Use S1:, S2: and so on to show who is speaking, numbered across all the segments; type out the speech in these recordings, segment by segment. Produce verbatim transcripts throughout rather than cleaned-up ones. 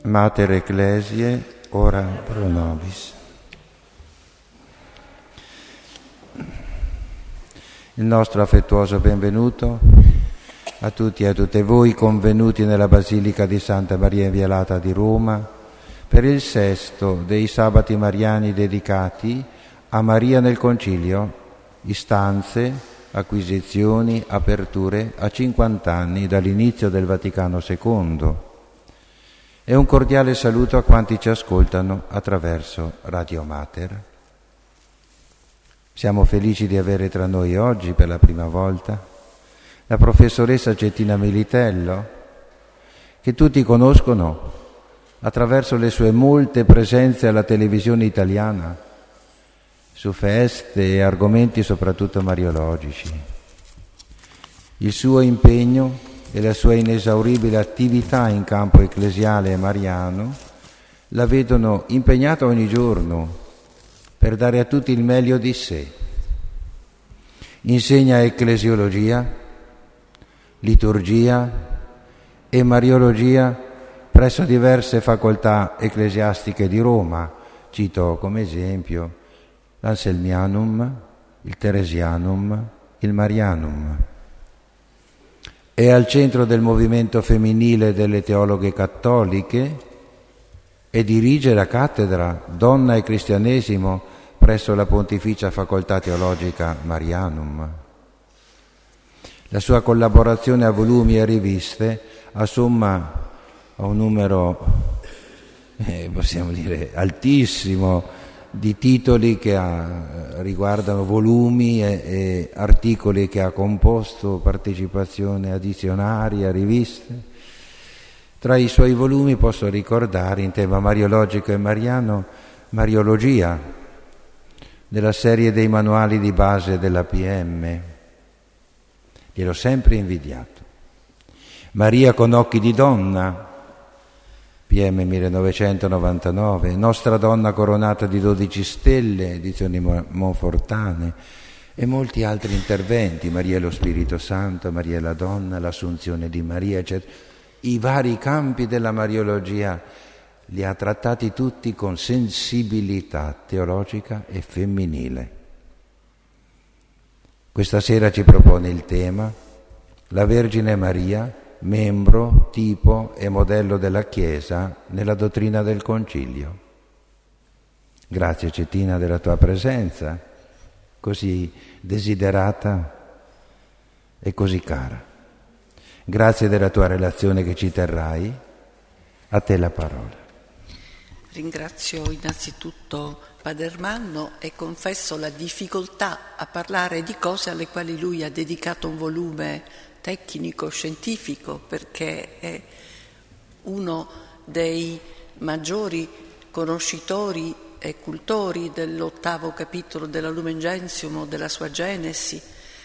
S1: Mater Ecclesiae, ora pro nobis. Il nostro affettuoso benvenuto a tutti e a tutte voi convenuti nella Basilica di Santa Maria Inviolata di Roma per il sesto dei sabati mariani dedicati a Maria nel Concilio, istanze, acquisizioni, aperture a cinquanta anni dall'inizio del Vaticano secondo. E un cordiale saluto a quanti ci ascoltano attraverso Radio Mater. Siamo felici di avere tra noi oggi per la prima volta la professoressa Cettina Militello, che tutti conoscono attraverso le sue molte presenze alla televisione italiana su feste e argomenti soprattutto mariologici. Il suo impegno e la sua inesauribile attività in campo ecclesiale e mariano la vedono impegnata ogni giorno per dare a tutti il meglio di sé. Insegna ecclesiologia, liturgia e mariologia presso diverse facoltà ecclesiastiche di Roma. Cito come esempio l'Anselmianum, il Teresianum, il Marianum. È al centro del movimento femminile delle teologhe cattoliche e dirige la cattedra Donna e Cristianesimo presso la Pontificia Facoltà Teologica Marianum. La sua collaborazione a volumi e riviste assomma a un numero, eh, possiamo dire, altissimo di titoli che ha, riguardano volumi e, e articoli che ha composto, partecipazione a dizionari, a riviste. Tra i suoi volumi posso ricordare in tema mariologico e mariano Mariologia, della serie dei manuali di base della P M. Gliel'ho sempre invidiato. Maria con occhi di donna, P M millenovecentonovantanove, Nostra Donna coronata di dodici stelle, edizioni Monfortane, e molti altri interventi, Maria e lo Spirito Santo, Maria e la Donna, l'Assunzione di Maria, eccetera. I vari campi della mariologia li ha trattati tutti con sensibilità teologica e femminile. Questa sera ci propone il tema La Vergine Maria, membro, tipo e modello della Chiesa nella dottrina del Concilio. Grazie Cettina della tua presenza, così desiderata e così cara. Grazie della tua relazione che ci terrai. A te la parola.
S2: Ringrazio innanzitutto Padre Ermanno e confesso la difficoltà a parlare di cose alle quali lui ha dedicato un volume tecnico, scientifico, perché è uno dei maggiori conoscitori e cultori dell'ottavo capitolo della Lumen Gentium, della sua Genesi,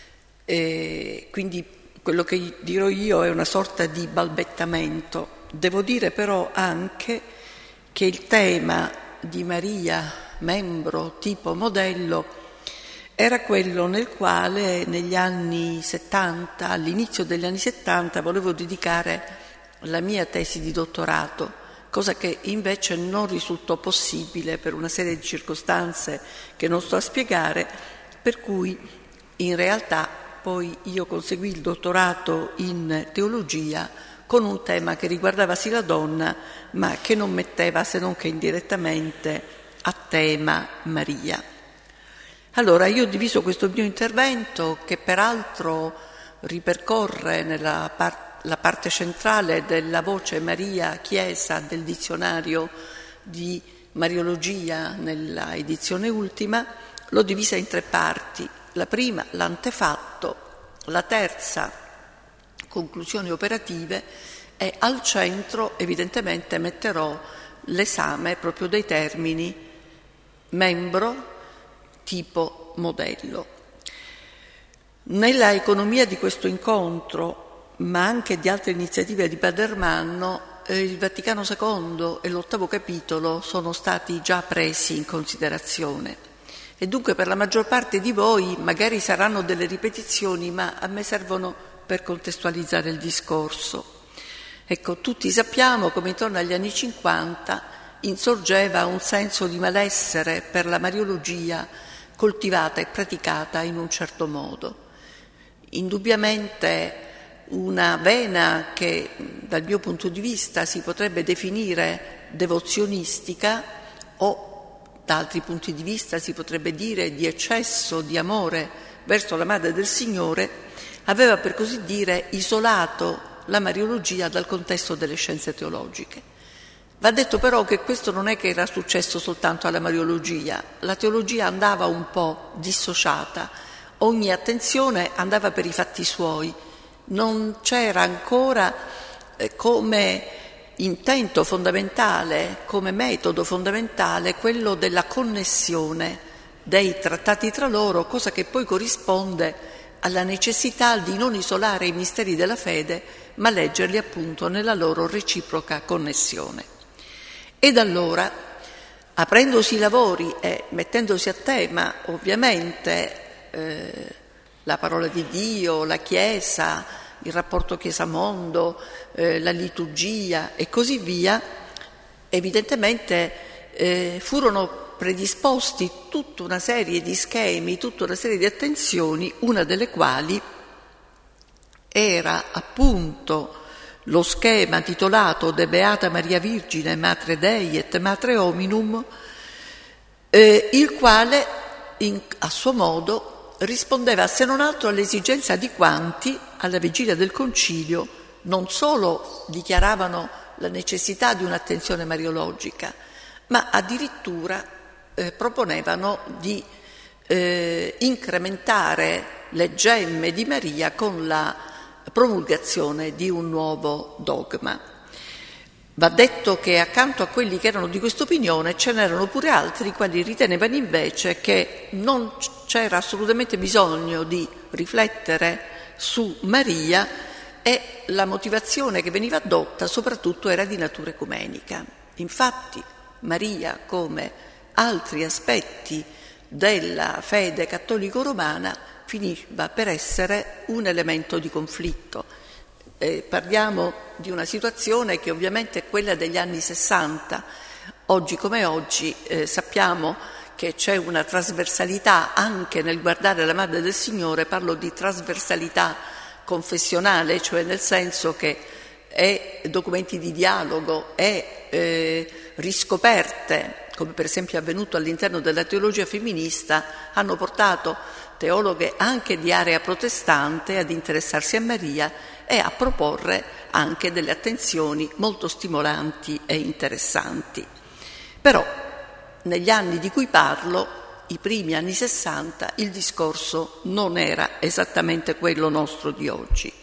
S2: e quindi quello che dirò io è una sorta di balbettamento. Devo dire però anche che il tema di Maria, membro, tipo, modello, era quello nel quale negli anni settanta, all'inizio degli anni settanta, volevo dedicare la mia tesi di dottorato, cosa che invece non risultò possibile per una serie di circostanze che non sto a spiegare, per cui in realtà poi io conseguì il dottorato in teologia con un tema che riguardava sì la donna, ma che non metteva, se non che indirettamente, a tema Maria. Allora, io ho diviso questo mio intervento, che peraltro ripercorre nella par- la parte centrale della voce Maria Chiesa del dizionario di Mariologia nella edizione ultima, l'ho divisa in tre parti. La prima, l'antefatto, la terza, conclusioni operative, e al centro evidentemente metterò l'esame proprio dei termini membro, tipo, modello. Nella economia di questo incontro, ma anche di altre iniziative di Padre Ermanno, eh, il Vaticano secondo e l'ottavo capitolo sono stati già presi in considerazione. E dunque per la maggior parte di voi magari saranno delle ripetizioni, ma a me servono per contestualizzare il discorso. Ecco, tutti sappiamo come intorno agli anni cinquanta insorgeva un senso di malessere per la mariologia coltivata e praticata in un certo modo. Indubbiamente una vena che dal mio punto di vista si potrebbe definire devozionistica o da altri punti di vista si potrebbe dire di eccesso di amore verso la Madre del Signore, aveva per così dire isolato la mariologia dal contesto delle scienze teologiche. Va detto però che questo non è che era successo soltanto alla mariologia, la teologia andava un po' dissociata, ogni attenzione andava per i fatti suoi, non c'era ancora eh, come intento fondamentale, come metodo fondamentale, quello della connessione dei trattati tra loro, cosa che poi corrisponde alla necessità di non isolare i misteri della fede, ma leggerli appunto nella loro reciproca connessione. Ed allora, aprendosi i lavori e mettendosi a tema ovviamente eh, la parola di Dio, la Chiesa, il rapporto Chiesa-mondo, eh, la liturgia e così via, evidentemente eh, furono predisposti tutta una serie di schemi, tutta una serie di attenzioni, una delle quali era appunto lo schema titolato De Beata Maria Virgine, Matre Dei et Matre Hominum, eh, il quale in, a suo modo rispondeva se non altro all'esigenza di quanti alla vigilia del concilio non solo dichiaravano la necessità di un'attenzione mariologica, ma addirittura eh, proponevano di eh, incrementare le gemme di Maria con la promulgazione di un nuovo dogma. Va detto che accanto a quelli che erano di questa opinione ce n'erano pure altri i quali ritenevano invece che non c'era assolutamente bisogno di riflettere su Maria e la motivazione che veniva addotta soprattutto era di natura ecumenica. Infatti Maria, come altri aspetti della fede cattolico-romana, finiva per essere un elemento di conflitto. Eh, parliamo di una situazione che ovviamente è quella degli anni sessanta. Oggi come oggi eh, sappiamo che c'è una trasversalità anche nel guardare la Madre del Signore, parlo di trasversalità confessionale, cioè nel senso che è documenti di dialogo, è eh, riscoperte, come per esempio è avvenuto all'interno della teologia femminista, hanno portato teologhe anche di area protestante ad interessarsi a Maria e a proporre anche delle attenzioni molto stimolanti e interessanti. Però negli anni di cui parlo, i primi anni sessanta, il discorso non era esattamente quello nostro di oggi.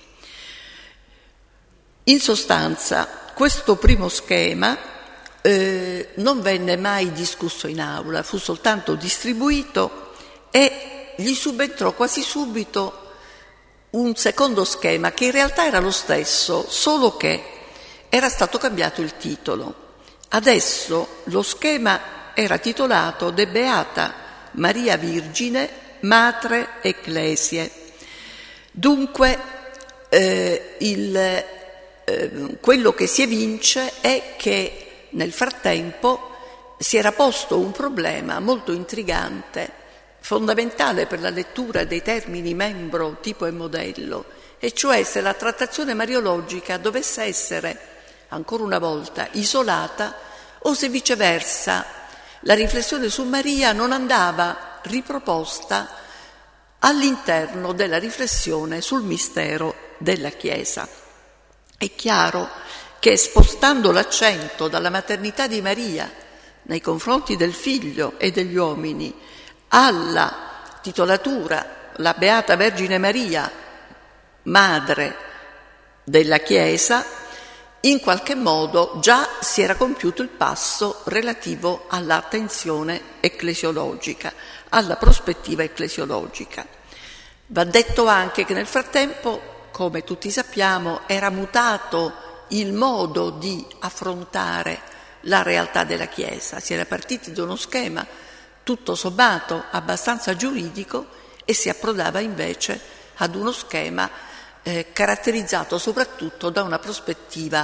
S2: In sostanza, questo primo schema eh, non venne mai discusso in aula, fu soltanto distribuito e gli subentrò quasi subito un secondo schema che in realtà era lo stesso, solo che era stato cambiato il titolo. Adesso lo schema era titolato De Beata Maria Virgine, Matre Ecclesiae. Dunque eh, il, eh, quello che si evince è che nel frattempo si era posto un problema molto intrigante, fondamentale per la lettura dei termini membro, tipo e modello, e cioè se la trattazione mariologica dovesse essere, ancora una volta, isolata o se viceversa la riflessione su Maria non andava riproposta all'interno della riflessione sul mistero della Chiesa. È chiaro che spostando l'accento dalla maternità di Maria nei confronti del Figlio e degli uomini alla titolatura la Beata Vergine Maria, Madre della Chiesa, in qualche modo già si era compiuto il passo relativo all'attenzione ecclesiologica, alla prospettiva ecclesiologica. Va detto anche che nel frattempo, come tutti sappiamo, era mutato il modo di affrontare la realtà della Chiesa. Si era partiti da uno schema tutto sommato abbastanza giuridico e si approdava invece ad uno schema eh, caratterizzato soprattutto da una prospettiva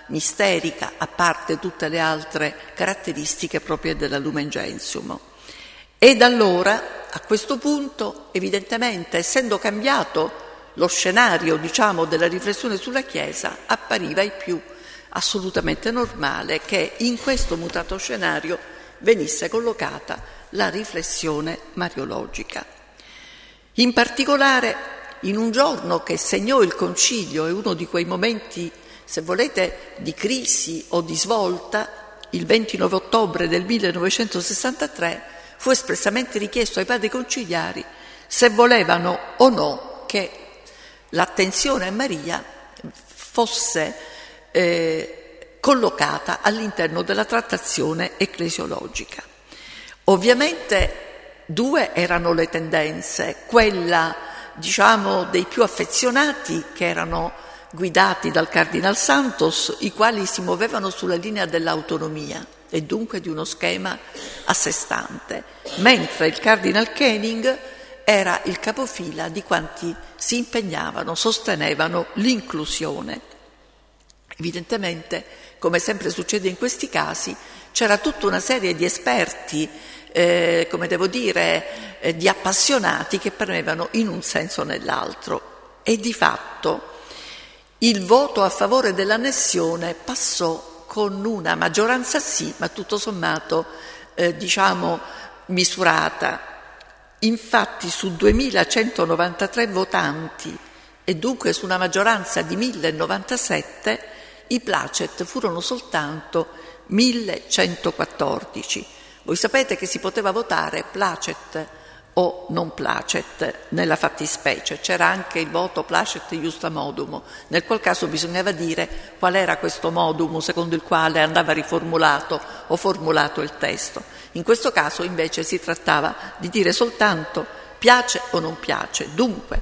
S2: misterica, a parte tutte le altre caratteristiche proprie della Lumen Gentium. Ed allora, a questo punto, evidentemente, essendo cambiato lo scenario, diciamo, della riflessione sulla Chiesa, appariva ai più assolutamente normale che in questo mutato scenario venisse collocata la riflessione mariologica. In particolare, in un giorno che segnò il Concilio, è uno di quei momenti, se volete, di crisi o di svolta, il ventinove ottobre del millenovecentosessantatré fu espressamente richiesto ai padri conciliari se volevano o no che l'attenzione a Maria fosse eh, collocata all'interno della trattazione ecclesiologica. Ovviamente due erano le tendenze, quella, diciamo, dei più affezionati, che erano guidati dal Cardinal Santos, i quali si muovevano sulla linea dell'autonomia e dunque di uno schema a sé stante, mentre il Cardinal Koenig era il capofila di quanti si impegnavano, sostenevano l'inclusione. Evidentemente, come sempre succede in questi casi, c'era tutta una serie di esperti, eh, come devo dire, eh, di appassionati che premevano in un senso o nell'altro. E di fatto il voto a favore dell'annessione passò con una maggioranza sì, ma tutto sommato, eh, diciamo, misurata. Infatti su duemilacentonovantatré votanti e dunque su una maggioranza di mille novantasette, i placet furono soltanto millecentoquattordici. Voi sapete che si poteva votare placet o non placet nella fattispecie, c'era anche il voto placet iusta modumo, nel qual caso bisognava dire qual era questo modum secondo il quale andava riformulato o formulato il testo. In questo caso invece si trattava di dire soltanto piace o non piace. Dunque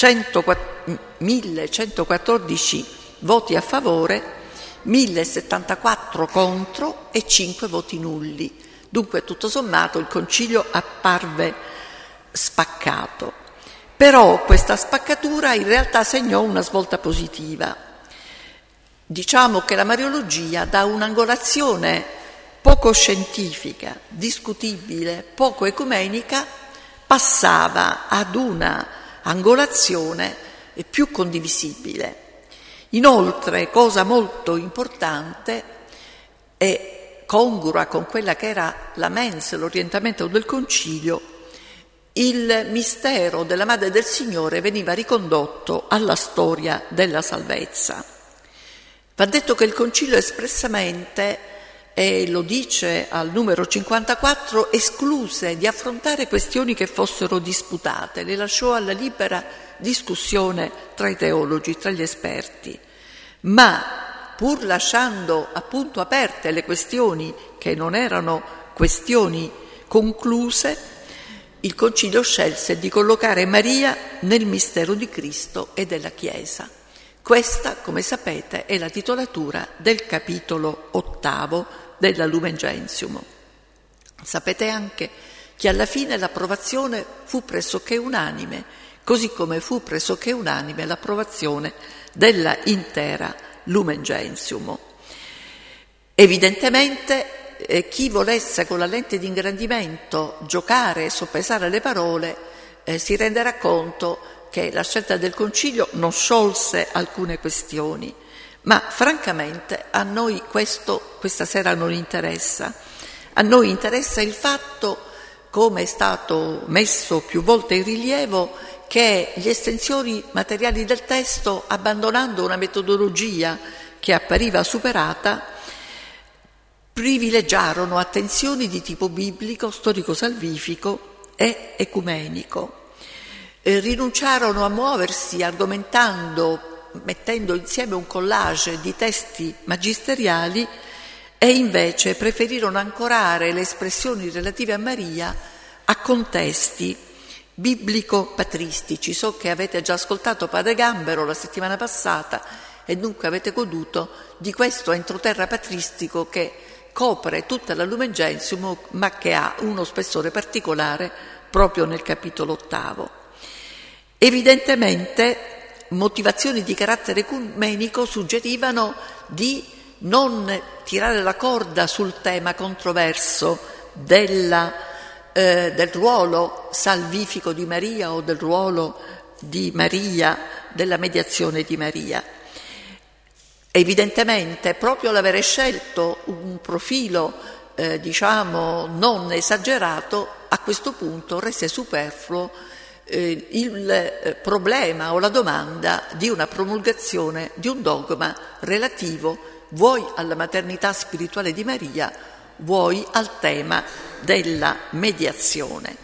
S2: millecentoquattordici voti a favore, millesettantaquattro contro e cinque voti nulli. Dunque tutto sommato il concilio apparve spaccato. Però questa spaccatura in realtà segnò una svolta positiva. Diciamo che la mariologia, da un'angolazione poco scientifica, discutibile, poco ecumenica, passava ad una angolazione più condivisibile. Inoltre, cosa molto importante e congrua con quella che era la mens, l'orientamento del concilio, il mistero della Madre del Signore veniva ricondotto alla storia della salvezza. Va detto che il concilio espressamente, e lo dice al numero cinquantaquattro, escluse di affrontare questioni che fossero disputate, le lasciò alla libera discussione tra i teologi, tra gli esperti, ma pur lasciando appunto aperte le questioni che non erano questioni concluse, il Concilio scelse di collocare Maria nel mistero di Cristo e della Chiesa. Questa, come sapete, è la titolatura del capitolo ottavo della Lumen Gentium. Sapete anche che alla fine l'approvazione fu pressoché unanime, così come fu pressoché unanime l'approvazione della intera Lumen Gentium. Evidentemente eh, chi volesse con la lente di ingrandimento giocare e soppesare le parole eh, si renderà conto che la scelta del Concilio non sciolse alcune questioni, ma francamente a noi questo questa sera non interessa. A noi interessa il fatto, come è stato messo più volte in rilievo, che gli estensori materiali del testo, abbandonando una metodologia che appariva superata, privilegiarono attenzioni di tipo biblico, storico-salvifico e ecumenico. Eh, rinunciarono a muoversi argomentando, mettendo insieme un collage di testi magisteriali, e invece preferirono ancorare le espressioni relative a Maria a contesti biblico-patristici. So che avete già ascoltato Padre Gambero la settimana passata e dunque avete goduto di questo entroterra patristico che copre tutta la Lumen Gentium, ma che ha uno spessore particolare proprio nel capitolo ottavo. Evidentemente motivazioni di carattere ecumenico suggerivano di non tirare la corda sul tema controverso della, eh, del ruolo salvifico di Maria o del ruolo di Maria, della mediazione di Maria. Evidentemente proprio l'avere scelto un profilo eh, diciamo non esagerato a questo punto rese superfluo eh, il eh, problema o la domanda di una promulgazione di un dogma relativo vuoi alla maternità spirituale di Maria, vuoi al tema della mediazione.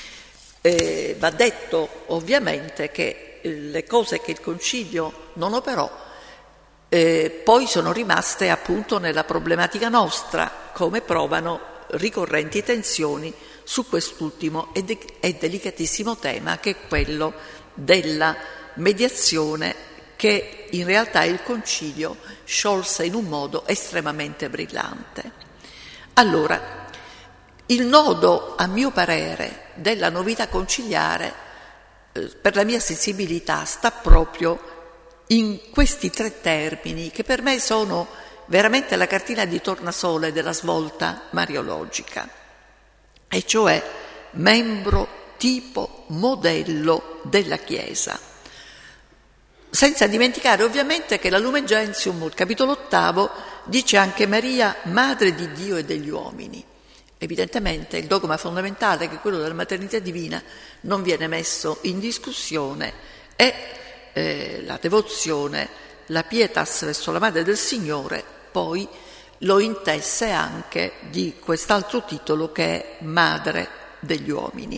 S2: Eh, va detto ovviamente che eh, le cose che il Concilio non operò Eh, poi sono rimaste appunto nella problematica nostra, come provano ricorrenti tensioni su quest'ultimo e, de- e delicatissimo tema che è quello della mediazione, che in realtà il Concilio sciolse in un modo estremamente brillante. Allora, il nodo, a mio parere, della novità conciliare, eh, per la mia sensibilità, sta proprio in questi tre termini che per me sono veramente la cartina di tornasole della svolta mariologica, e cioè membro, tipo, modello della Chiesa. Senza dimenticare ovviamente che la Lumen Gentium, il capitolo ottavo, dice anche Maria, madre di Dio e degli uomini. Evidentemente il dogma fondamentale, che è quello della maternità divina, non viene messo in discussione e Eh, la devozione, la pietas verso la Madre del Signore, poi lo intesse anche di quest'altro titolo che è Madre degli uomini.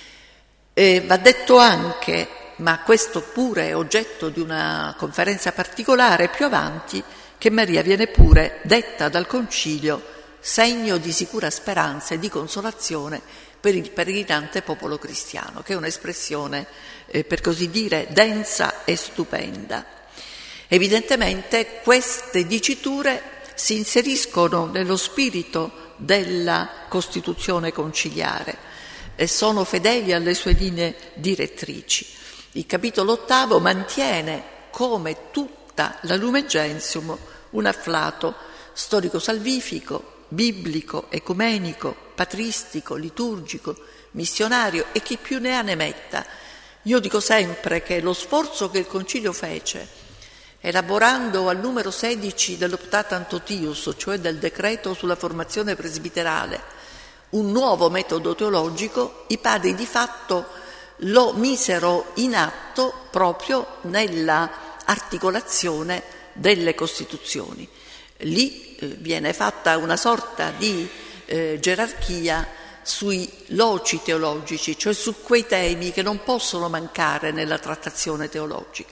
S2: Eh, va detto anche, ma questo pure è oggetto di una conferenza particolare più avanti, che Maria viene pure detta dal Concilio segno di sicura speranza e di consolazione per il peregrinante popolo cristiano, che è un'espressione, eh, per così dire, densa e stupenda. Evidentemente queste diciture si inseriscono nello spirito della Costituzione conciliare e sono fedeli alle sue linee direttrici. Il capitolo ottavo mantiene, come tutta la Lumen Gentium, un afflato storico-salvifico, biblico, ecumenico, patristico, liturgico, missionario e chi più ne ha ne metta. Io dico sempre che lo sforzo che il Concilio fece, elaborando al numero sedici dell'Optata Totius, cioè del decreto sulla formazione presbiterale, un nuovo metodo teologico, i padri di fatto lo misero in atto proprio nella articolazione delle Costituzioni. Lì eh, viene fatta una sorta di eh, gerarchia sui loci teologici, cioè su quei temi che non possono mancare nella trattazione teologica.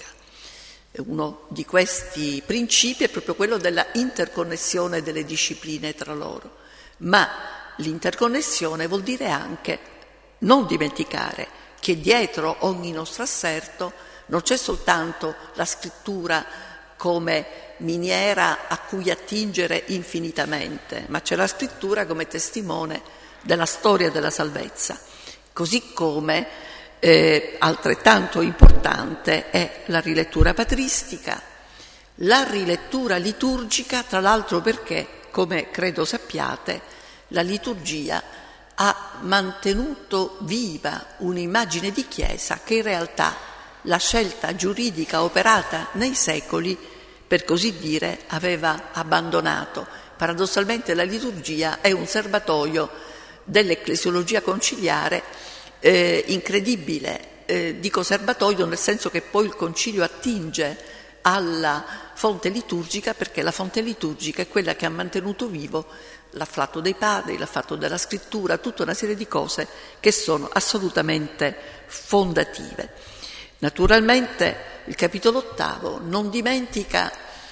S2: Uno di questi principi è proprio quello della interconnessione delle discipline tra loro, ma l'interconnessione vuol dire anche non dimenticare che dietro ogni nostro asserto non c'è soltanto la scrittura come miniera a cui attingere infinitamente, ma c'è la scrittura come testimone della storia della salvezza, così come eh, altrettanto importante è la rilettura patristica, la rilettura liturgica, tra l'altro perché, come credo sappiate, la liturgia ha mantenuto viva un'immagine di Chiesa che in realtà la scelta giuridica operata nei secoli, per così dire, aveva abbandonato. Paradossalmente la liturgia è un serbatoio dell'ecclesiologia conciliare eh, incredibile, eh, dico serbatoio nel senso che poi il concilio attinge alla fonte liturgica, perché la fonte liturgica è quella che ha mantenuto vivo l'afflato dei padri, l'afflato della scrittura, tutta una serie di cose che sono assolutamente fondative. Naturalmente il capitolo ottavo non dimentica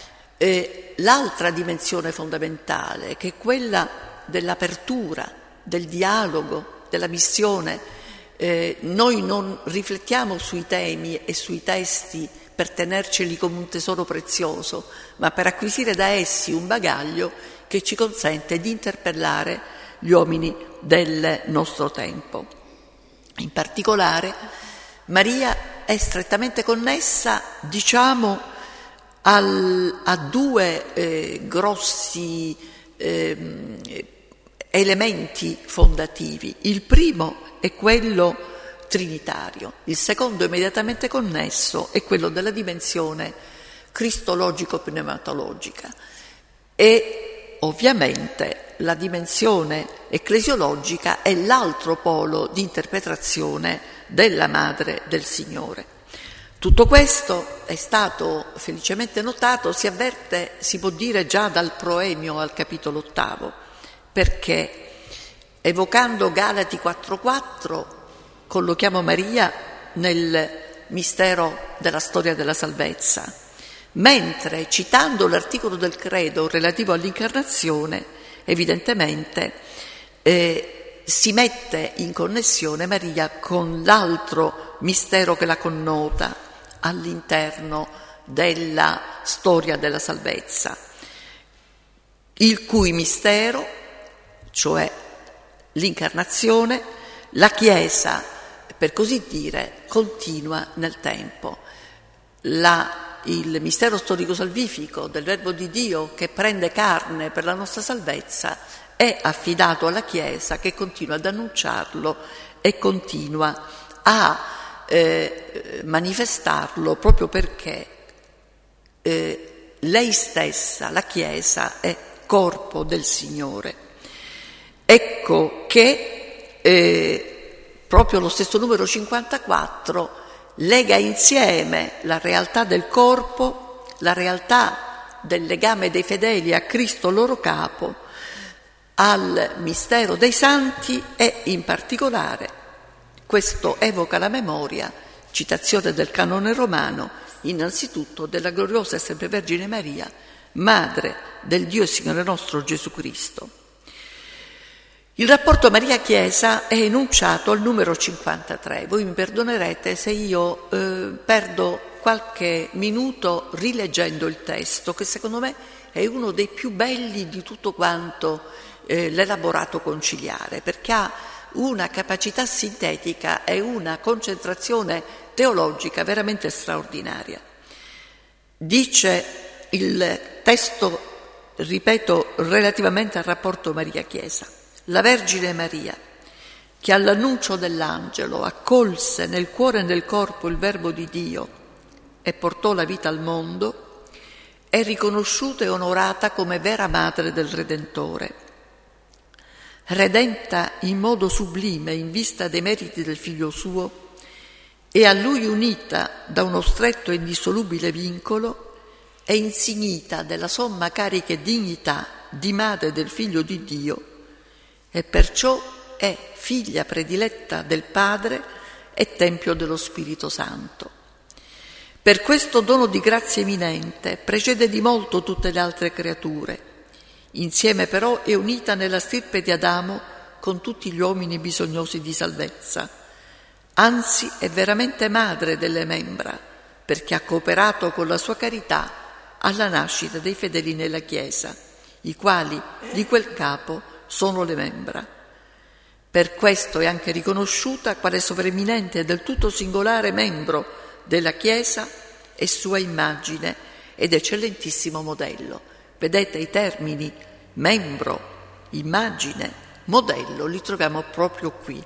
S2: eh, l'altra dimensione fondamentale, che è quella dell'apertura, del dialogo, della missione. Eh, noi non riflettiamo sui temi e sui testi per tenerceli come un tesoro prezioso, ma per acquisire da essi un bagaglio che ci consente di interpellare gli uomini del nostro tempo. In particolare, Maria è strettamente connessa, diciamo, al, ha due eh, grossi eh, elementi fondativi. Il primo è quello trinitario, il secondo immediatamente connesso è quello della dimensione cristologico-pneumatologica e ovviamente la dimensione ecclesiologica è l'altro polo di interpretazione della Madre del Signore. Tutto questo è stato felicemente notato, si avverte, si può dire già dal proemio al capitolo ottavo, perché evocando Galati quattro quattro collochiamo Maria nel mistero della storia della salvezza, mentre citando l'articolo del credo relativo all'incarnazione, evidentemente eh, si mette in connessione Maria con l'altro mistero che la connota all'interno della storia della salvezza, il cui mistero, cioè l'incarnazione, la Chiesa, per così dire, continua nel tempo. La, il mistero storico-salvifico del Verbo di Dio che prende carne per la nostra salvezza è affidato alla Chiesa che continua ad annunciarlo e continua a eh, manifestarlo proprio perché eh, lei stessa, la Chiesa, è corpo del Signore. Ecco che eh, proprio lo stesso numero cinquantaquattro lega insieme la realtà del corpo, la realtà del legame dei fedeli a Cristo loro capo, al mistero dei santi e in particolare questo evoca la memoria, citazione del canone romano, innanzitutto della gloriosa e sempre Vergine Maria, Madre del Dio e Signore nostro Gesù Cristo. Il rapporto Maria-Chiesa è enunciato al numero cinquantatré. Voi mi perdonerete se io eh, perdo qualche minuto rileggendo il testo, che secondo me è uno dei più belli di tutto quanto eh, l'elaborato conciliare, perché ha una capacità sintetica e una concentrazione teologica veramente straordinaria. Dice il testo, ripeto, relativamente al rapporto Maria-Chiesa: la Vergine Maria, che all'annuncio dell'angelo accolse nel cuore e nel corpo il Verbo di Dio e portò la vita al mondo, è riconosciuta e onorata come vera madre del Redentore, redenta in modo sublime in vista dei meriti del Figlio suo e a Lui unita da uno stretto e indissolubile vincolo, è insignita della somma carica e dignità di madre del Figlio di Dio e perciò è figlia prediletta del Padre e Tempio dello Spirito Santo. Per questo dono di grazia eminente precede di molto tutte le altre creature. Insieme però è unita nella stirpe di Adamo con tutti gli uomini bisognosi di salvezza. Anzi, è veramente madre delle membra, perché ha cooperato con la sua carità alla nascita dei fedeli nella Chiesa, i quali di quel capo sono le membra. Per questo è anche riconosciuta quale sovreminente e del tutto singolare membro della Chiesa e sua immagine ed eccellentissimo modello. Vedete, i termini membro, immagine, modello li troviamo proprio qui.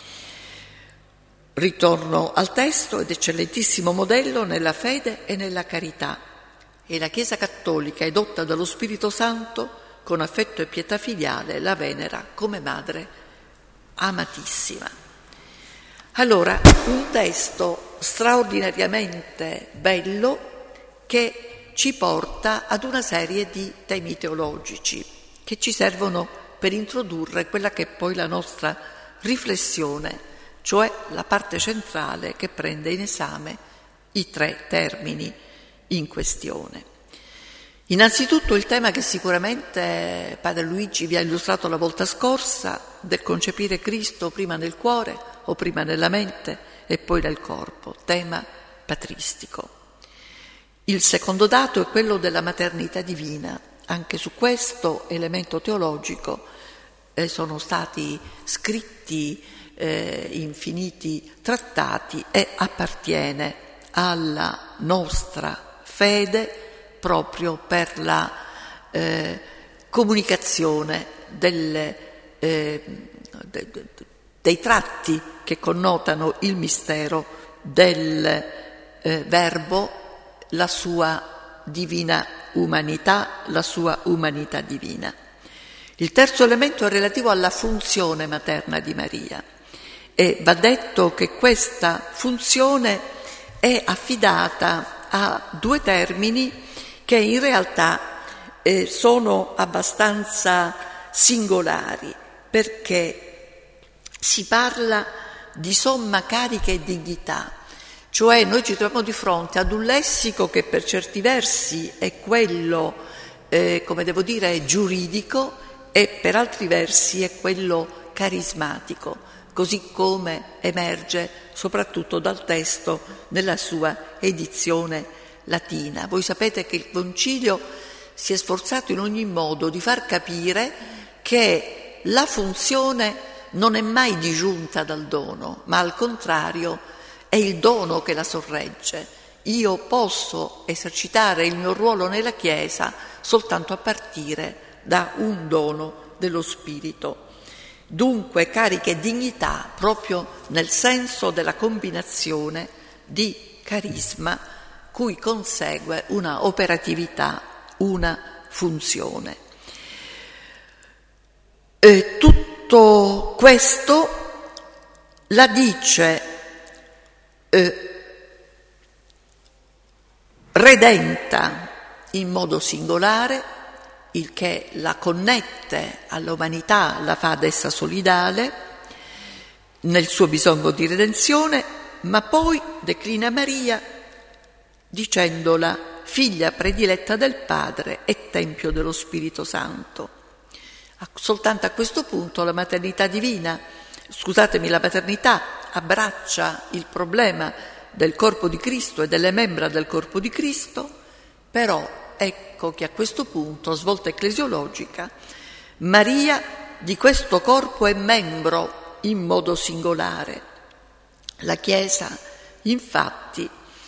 S2: Ritorno al testo: ed eccellentissimo modello nella fede e nella carità. E la Chiesa cattolica, edotta dallo Spirito Santo, con affetto e pietà filiale, la venera come madre amatissima. Allora, un testo straordinariamente bello che ci porta ad una serie di temi teologici che ci servono per introdurre quella che è poi la nostra riflessione, cioè la parte centrale che prende in esame i tre termini in questione. Innanzitutto il tema che sicuramente Padre Luigi vi ha illustrato la volta scorsa, del concepire Cristo prima nel cuore o prima nella mente e poi nel corpo, tema patristico. Il secondo dato è quello della maternità divina. Anche su questo elemento teologico eh, sono stati scritti eh, infiniti trattati e appartiene alla nostra fede proprio per la eh, comunicazione delle, eh, de, de, dei tratti che connotano il mistero del eh, Verbo, la sua divina umanità, la sua umanità divina. Il terzo elemento è relativo alla funzione materna di Maria e va detto che questa funzione è affidata a due termini che in realtà eh, sono abbastanza singolari, perché si parla di somma carica e dignità, cioè noi ci troviamo di fronte ad un lessico che per certi versi è quello, eh, come devo dire, giuridico, e per altri versi è quello carismatico, così come emerge soprattutto dal testo nella sua edizione latina. Voi sapete che il Concilio si è sforzato in ogni modo di far capire che la funzione non è mai disgiunta dal dono, ma al contrario è il dono che la sorregge. Io posso esercitare il mio ruolo nella Chiesa soltanto a partire da un dono dello Spirito. Dunque carica e dignità proprio nel senso della combinazione di carisma cui consegue una operatività, una funzione. E tutto questo la dice eh, redenta in modo singolare, il che la connette all'umanità, la fa ad essa solidale nel suo bisogno di redenzione, ma poi declina Maria dicendola figlia prediletta del Padre e Tempio dello Spirito Santo. Soltanto a questo punto la maternità divina, scusatemi, la maternità abbraccia il problema del corpo di Cristo e delle membra del corpo di Cristo, però ecco che a questo punto, svolta ecclesiologica, Maria di questo corpo è membro in modo singolare. La Chiesa, infatti,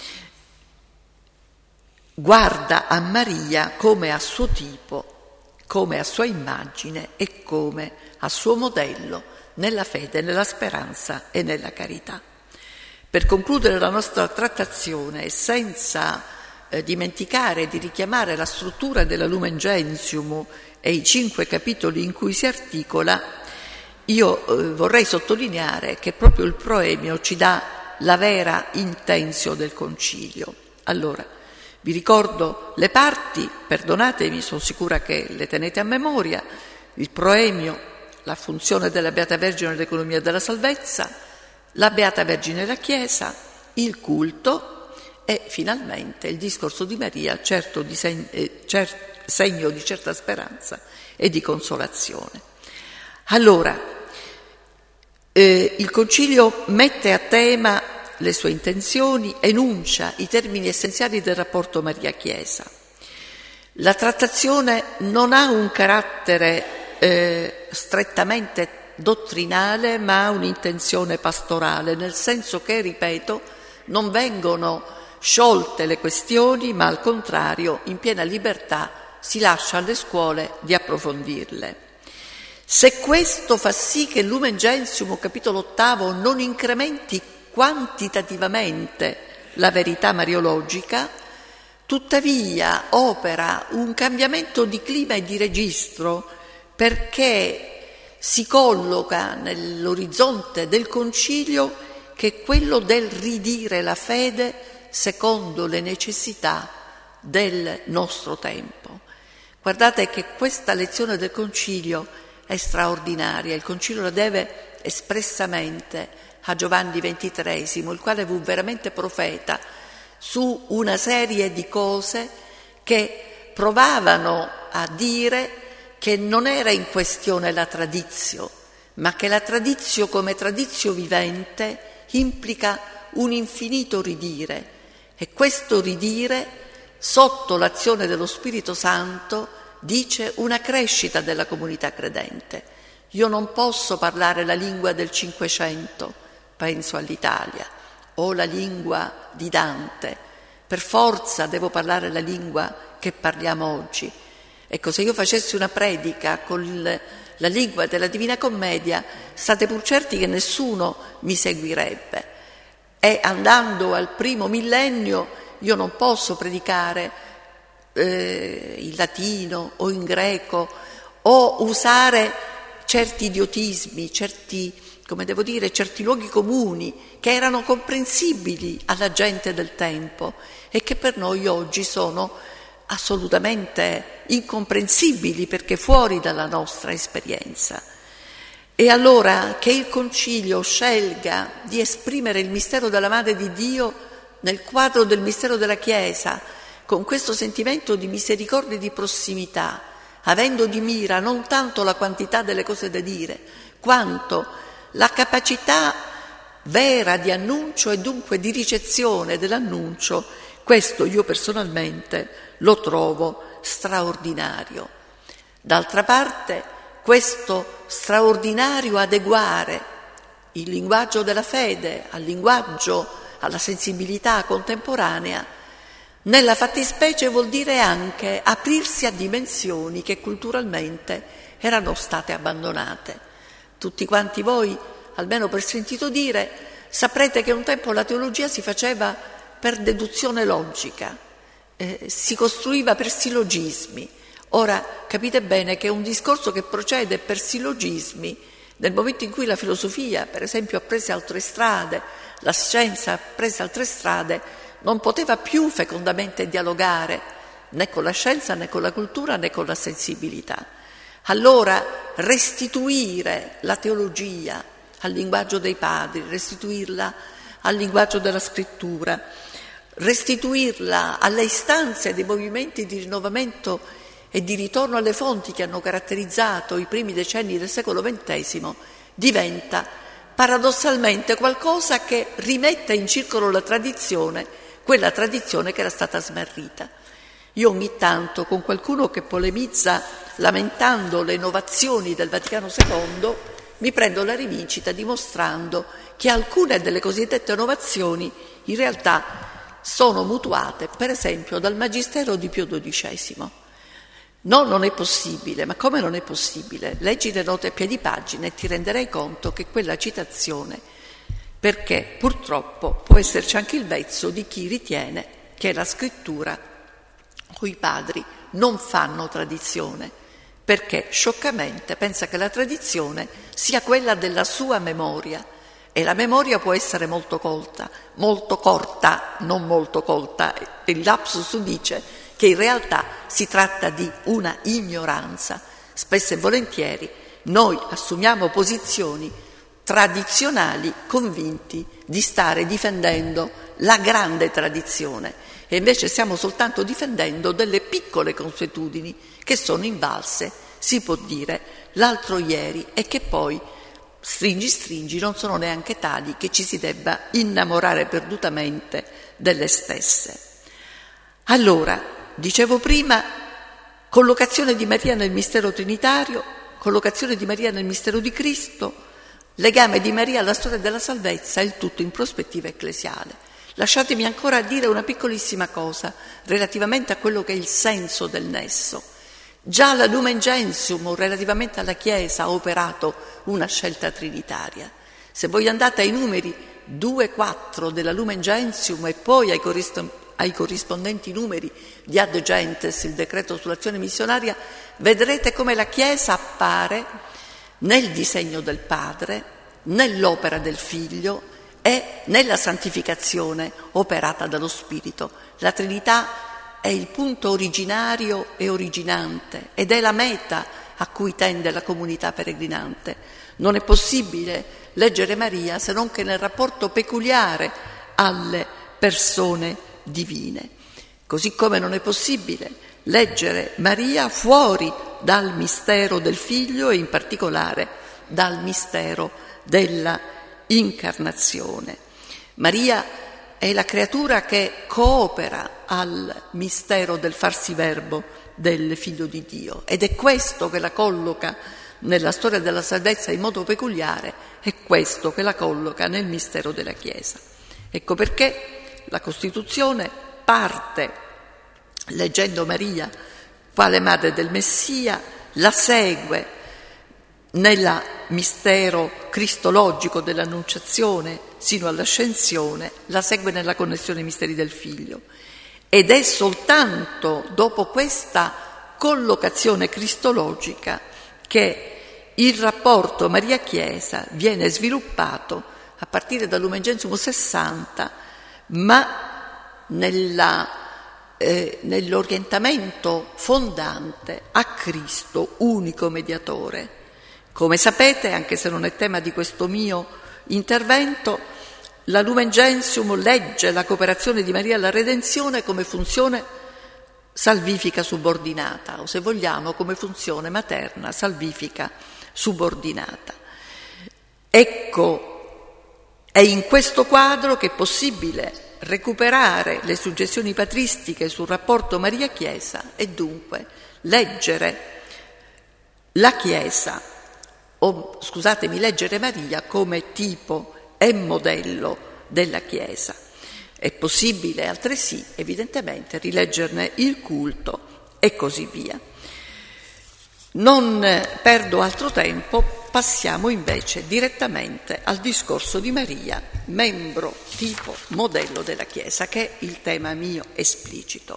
S2: guarda a Maria come a suo tipo, come a sua immagine e come a suo modello nella fede, nella speranza e nella carità. Per concludere la nostra trattazione, senza Eh, dimenticare di richiamare la struttura della Lumen Gentium e i cinque capitoli in cui si articola, io eh, vorrei sottolineare che proprio il proemio ci dà la vera intensio del Concilio. Allora, vi ricordo le parti, perdonatemi, sono sicura che le tenete a memoria: il proemio, la funzione della Beata Vergine nell'economia della salvezza, la Beata Vergine e la Chiesa, il culto, e finalmente il discorso di Maria, certo di seg- eh, cer- segno di certa speranza e di consolazione. Allora, eh, il Concilio mette a tema le sue intenzioni, enuncia i termini essenziali del rapporto Maria-Chiesa. La trattazione non ha un carattere eh, strettamente dottrinale, ma ha un'intenzione pastorale, nel senso che, ripeto, non vengono sciolte le questioni, ma al contrario, in piena libertà, si lascia alle scuole di approfondirle. Se questo fa sì che Lumen Gentium, capitolo ottavo, non incrementi quantitativamente la verità mariologica, tuttavia opera un cambiamento di clima e di registro, perché si colloca nell'orizzonte del Concilio che è quello del ridire la fede secondo le necessità del nostro tempo. Guardate che questa lezione del Concilio è straordinaria. Il Concilio la deve espressamente a Giovanni ventitreesimo, il quale fu veramente profeta su una serie di cose che provavano a dire che non era in questione la tradizio, ma che la tradizio come tradizio vivente implica un infinito ridire. E questo ridire, sotto l'azione dello Spirito Santo, dice una crescita della comunità credente. Io non posso parlare la lingua del Cinquecento, penso all'Italia, o la lingua di Dante. Per forza devo parlare la lingua che parliamo oggi. Ecco, se io facessi una predica con il, la lingua della Divina Commedia, state pur certi che nessuno mi seguirebbe. E andando al primo millennio io non posso predicare eh, in latino o in greco o usare certi idiotismi, certi, come devo dire, certi luoghi comuni che erano comprensibili alla gente del tempo e che per noi oggi sono assolutamente incomprensibili perché fuori dalla nostra esperienza. E allora che il Concilio scelga di esprimere il mistero della Madre di Dio nel quadro del mistero della Chiesa, con questo sentimento di misericordia e di prossimità, avendo di mira non tanto la quantità delle cose da dire, quanto la capacità vera di annuncio e dunque di ricezione dell'annuncio, questo io personalmente lo trovo straordinario. D'altra parte, questo straordinario adeguare il linguaggio della fede al linguaggio, alla sensibilità contemporanea, nella fattispecie vuol dire anche aprirsi a dimensioni che culturalmente erano state abbandonate. Tutti quanti voi, almeno per sentito dire, saprete che un tempo la teologia si faceva per deduzione logica, eh, si costruiva per sillogismi. Ora capite bene che un discorso che procede per sillogismi, nel momento in cui la filosofia, per esempio, ha preso altre strade, la scienza ha preso altre strade, non poteva più fecondamente dialogare né con la scienza, né con la cultura, né con la sensibilità. Allora restituire la teologia al linguaggio dei padri, restituirla al linguaggio della scrittura, restituirla alle istanze dei movimenti di rinnovamento e di ritorno alle fonti che hanno caratterizzato i primi decenni del secolo ventesimo, diventa paradossalmente qualcosa che rimette in circolo la tradizione, quella tradizione che era stata smarrita. Io ogni tanto con qualcuno che polemizza lamentando le innovazioni del Vaticano secondo mi prendo la rivincita dimostrando che alcune delle cosiddette innovazioni in realtà sono mutuate, per esempio, dal Magistero di Pio dodicesimo. No, non è possibile, ma come non è possibile? Leggi le note a piedi pagina e ti renderai conto che quella citazione, perché purtroppo può esserci anche il vezzo di chi ritiene che la scrittura o i padri non fanno tradizione, perché scioccamente pensa che la tradizione sia quella della sua memoria, e la memoria può essere molto colta, molto corta, non molto colta. Il lapsus dice che in realtà si tratta di una ignoranza. Spesso e volentieri noi assumiamo posizioni tradizionali convinti di stare difendendo la grande tradizione e invece stiamo soltanto difendendo delle piccole consuetudini che sono invalse, si può dire, l'altro ieri e che poi stringi stringi non sono neanche tali che ci si debba innamorare perdutamente delle stesse. Allora, dicevo prima, collocazione di Maria nel mistero trinitario, collocazione di Maria nel mistero di Cristo, legame di Maria alla storia della salvezza, il tutto in prospettiva ecclesiale. Lasciatemi ancora dire una piccolissima cosa relativamente a quello che è il senso del nesso. Già la Lumen Gentium relativamente alla Chiesa ha operato una scelta trinitaria. Se voi andate ai numeri due quattro della Lumen Gentium e poi ai, corrisp- ai corrispondenti numeri di Ad Gentes, il decreto sull'azione missionaria, vedrete come la Chiesa appare nel disegno del Padre, nell'opera del Figlio e nella santificazione operata dallo Spirito. La Trinità è il punto originario e originante ed è la meta a cui tende la comunità peregrinante. Non è possibile leggere Maria se non che nel rapporto peculiare alle persone divine. Così come non è possibile leggere Maria fuori dal mistero del Figlio e in particolare dal mistero della incarnazione. Maria è la creatura che coopera al mistero del farsi verbo del Figlio di Dio ed è questo che la colloca nella storia della salvezza in modo peculiare, è questo che la colloca nel mistero della Chiesa. Ecco perché la Costituzione parte leggendo Maria quale madre del Messia, la segue nel mistero cristologico dell'Annunciazione sino all'Ascensione, la segue nella connessione ai misteri del Figlio. Ed è soltanto dopo questa collocazione cristologica che il rapporto Maria-Chiesa viene sviluppato a partire dal Lumen Gentium sessanta, ma nella Eh, nell'orientamento fondante a Cristo, unico mediatore. Come sapete, anche se non è tema di questo mio intervento, la Lumen Gentium legge la cooperazione di Maria alla redenzione come funzione salvifica subordinata, o se vogliamo come funzione materna salvifica subordinata. Ecco, è in questo quadro che è possibile recuperare le suggestioni patristiche sul rapporto Maria-Chiesa e dunque leggere la Chiesa, o scusatemi, leggere Maria come tipo e modello della Chiesa. È possibile altresì, evidentemente, rileggerne il culto e così via. Non perdo altro tempo, passiamo invece direttamente al discorso di Maria, membro, tipo, modello della Chiesa, che è il tema mio esplicito.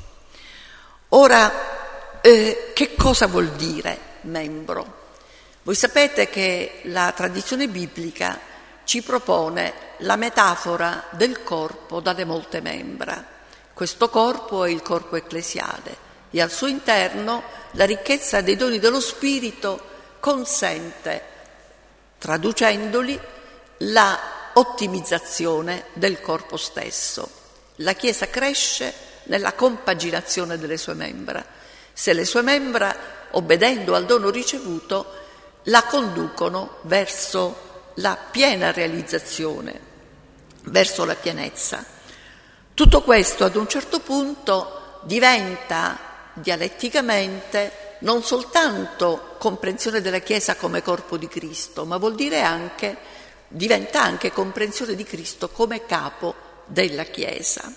S2: Ora, eh, che cosa vuol dire membro? Voi sapete che la tradizione biblica ci propone la metafora del corpo dalle molte membra. Questo corpo è il corpo ecclesiale e al suo interno la ricchezza dei doni dello Spirito consente, traducendoli, la ottimizzazione del corpo stesso. La Chiesa cresce nella compaginazione delle sue membra. Se le sue membra, obbedendo al dono ricevuto, la conducono verso la piena realizzazione, verso la pienezza. Tutto questo ad un certo punto diventa dialetticamente non soltanto comprensione della Chiesa come corpo di Cristo, ma vuol dire anche, diventa anche comprensione di Cristo come capo della Chiesa.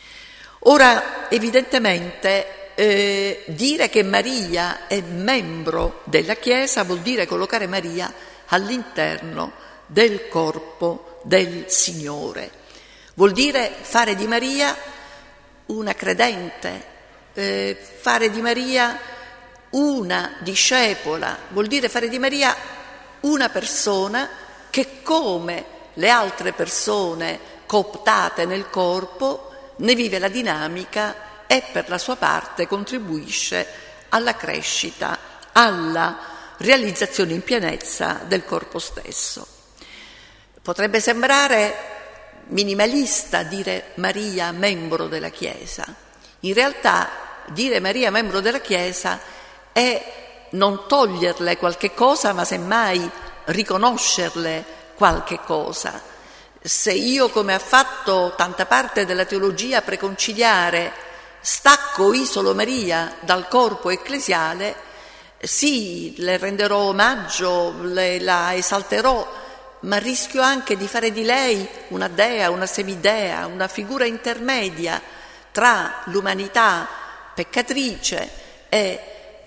S2: Ora, evidentemente, eh, dire che Maria è membro della Chiesa vuol dire collocare Maria all'interno del corpo del Signore. Vuol dire fare di Maria una credente, eh, fare di Maria una discepola, vuol dire fare di Maria una persona che, come le altre persone cooptate nel corpo, ne vive la dinamica e per la sua parte contribuisce alla crescita, alla realizzazione in pienezza del corpo stesso. Potrebbe sembrare minimalista dire Maria membro della Chiesa. In realtà dire Maria membro della Chiesa è non toglierle qualche cosa, ma semmai riconoscerle qualche cosa. Se io, come ha fatto tanta parte della teologia preconciliare, stacco, isolo Maria dal corpo ecclesiale, sì, le renderò omaggio, le, la esalterò, ma rischio anche di fare di lei una dea, una semidea, una figura intermedia tra l'umanità peccatrice e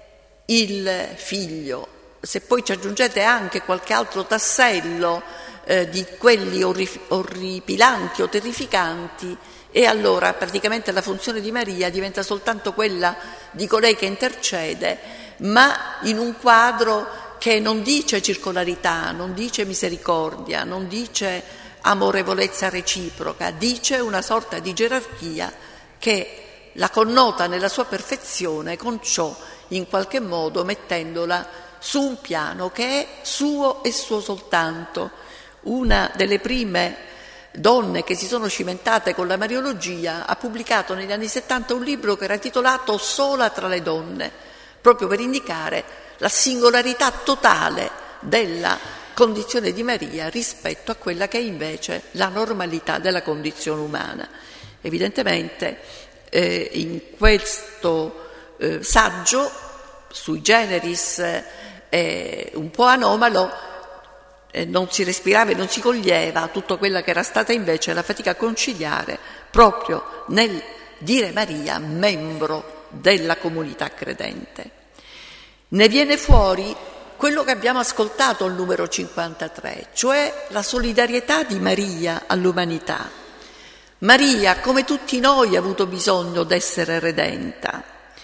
S2: il Figlio. Se poi ci aggiungete anche qualche altro tassello eh, di quelli orrif- orripilanti o terrificanti, e allora praticamente la funzione di Maria diventa soltanto quella di colei che intercede, ma in un quadro che non dice circolarità, non dice misericordia, non dice amorevolezza reciproca, dice una sorta di gerarchia che la connota nella sua perfezione, con ciò in qualche modo mettendola su un piano che è suo e suo soltanto. Una delle prime donne che si sono cimentate con la Mariologia ha pubblicato negli anni settanta un libro che era titolato Sola tra le donne, proprio per indicare la singolarità totale della condizione di Maria rispetto a quella che è invece la normalità della condizione umana. Evidentemente eh, in questo eh, saggio sui generis eh, un po' anomalo eh, non si respirava e non si coglieva tutto quella che era stata invece la fatica conciliare proprio nel dire Maria membro della comunità credente. Ne viene fuori quello che abbiamo ascoltato al numero cinquantatré, cioè la solidarietà di Maria all'umanità. Maria, come tutti noi, ha avuto bisogno d'essere redenta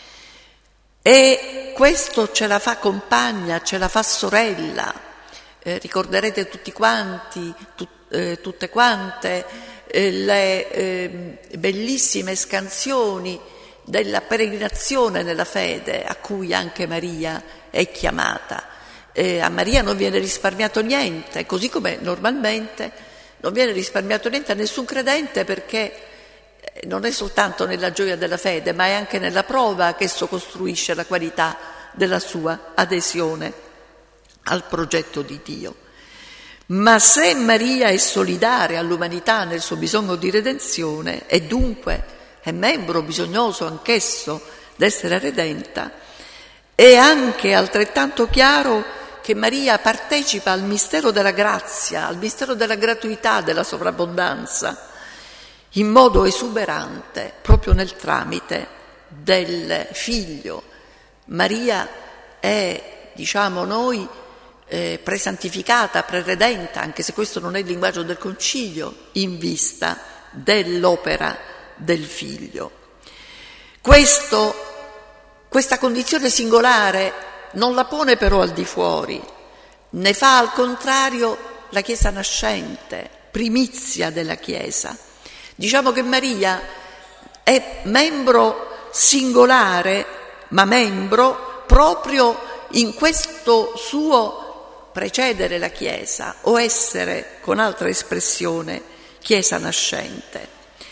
S2: e questo ce la fa compagna, ce la fa sorella. Eh, ricorderete tutti quanti, tu, eh, tutte quante, eh, le eh, bellissime scansioni della peregrinazione nella fede a cui anche Maria è chiamata. Eh, a Maria non viene risparmiato niente, così come normalmente non viene risparmiato niente a nessun credente, perché non è soltanto nella gioia della fede, ma è anche nella prova che esso costruisce la qualità della sua adesione al progetto di Dio. Ma se Maria è solidale all'umanità nel suo bisogno di redenzione e dunque è membro bisognoso anch'esso d'essere redenta, è anche altrettanto chiaro che Maria partecipa al mistero della grazia, al mistero della gratuità, della sovrabbondanza, in modo esuberante, proprio nel tramite del Figlio. Maria è, diciamo noi, eh, presantificata, preredenta, anche se questo non è il linguaggio del Concilio, in vista dell'opera del Figlio. Questo, questa condizione singolare non la pone però al di fuori, ne fa al contrario la Chiesa nascente, primizia della Chiesa. Diciamo che Maria è membro singolare, ma membro proprio in questo suo precedere la Chiesa, o essere, con altra espressione, Chiesa nascente.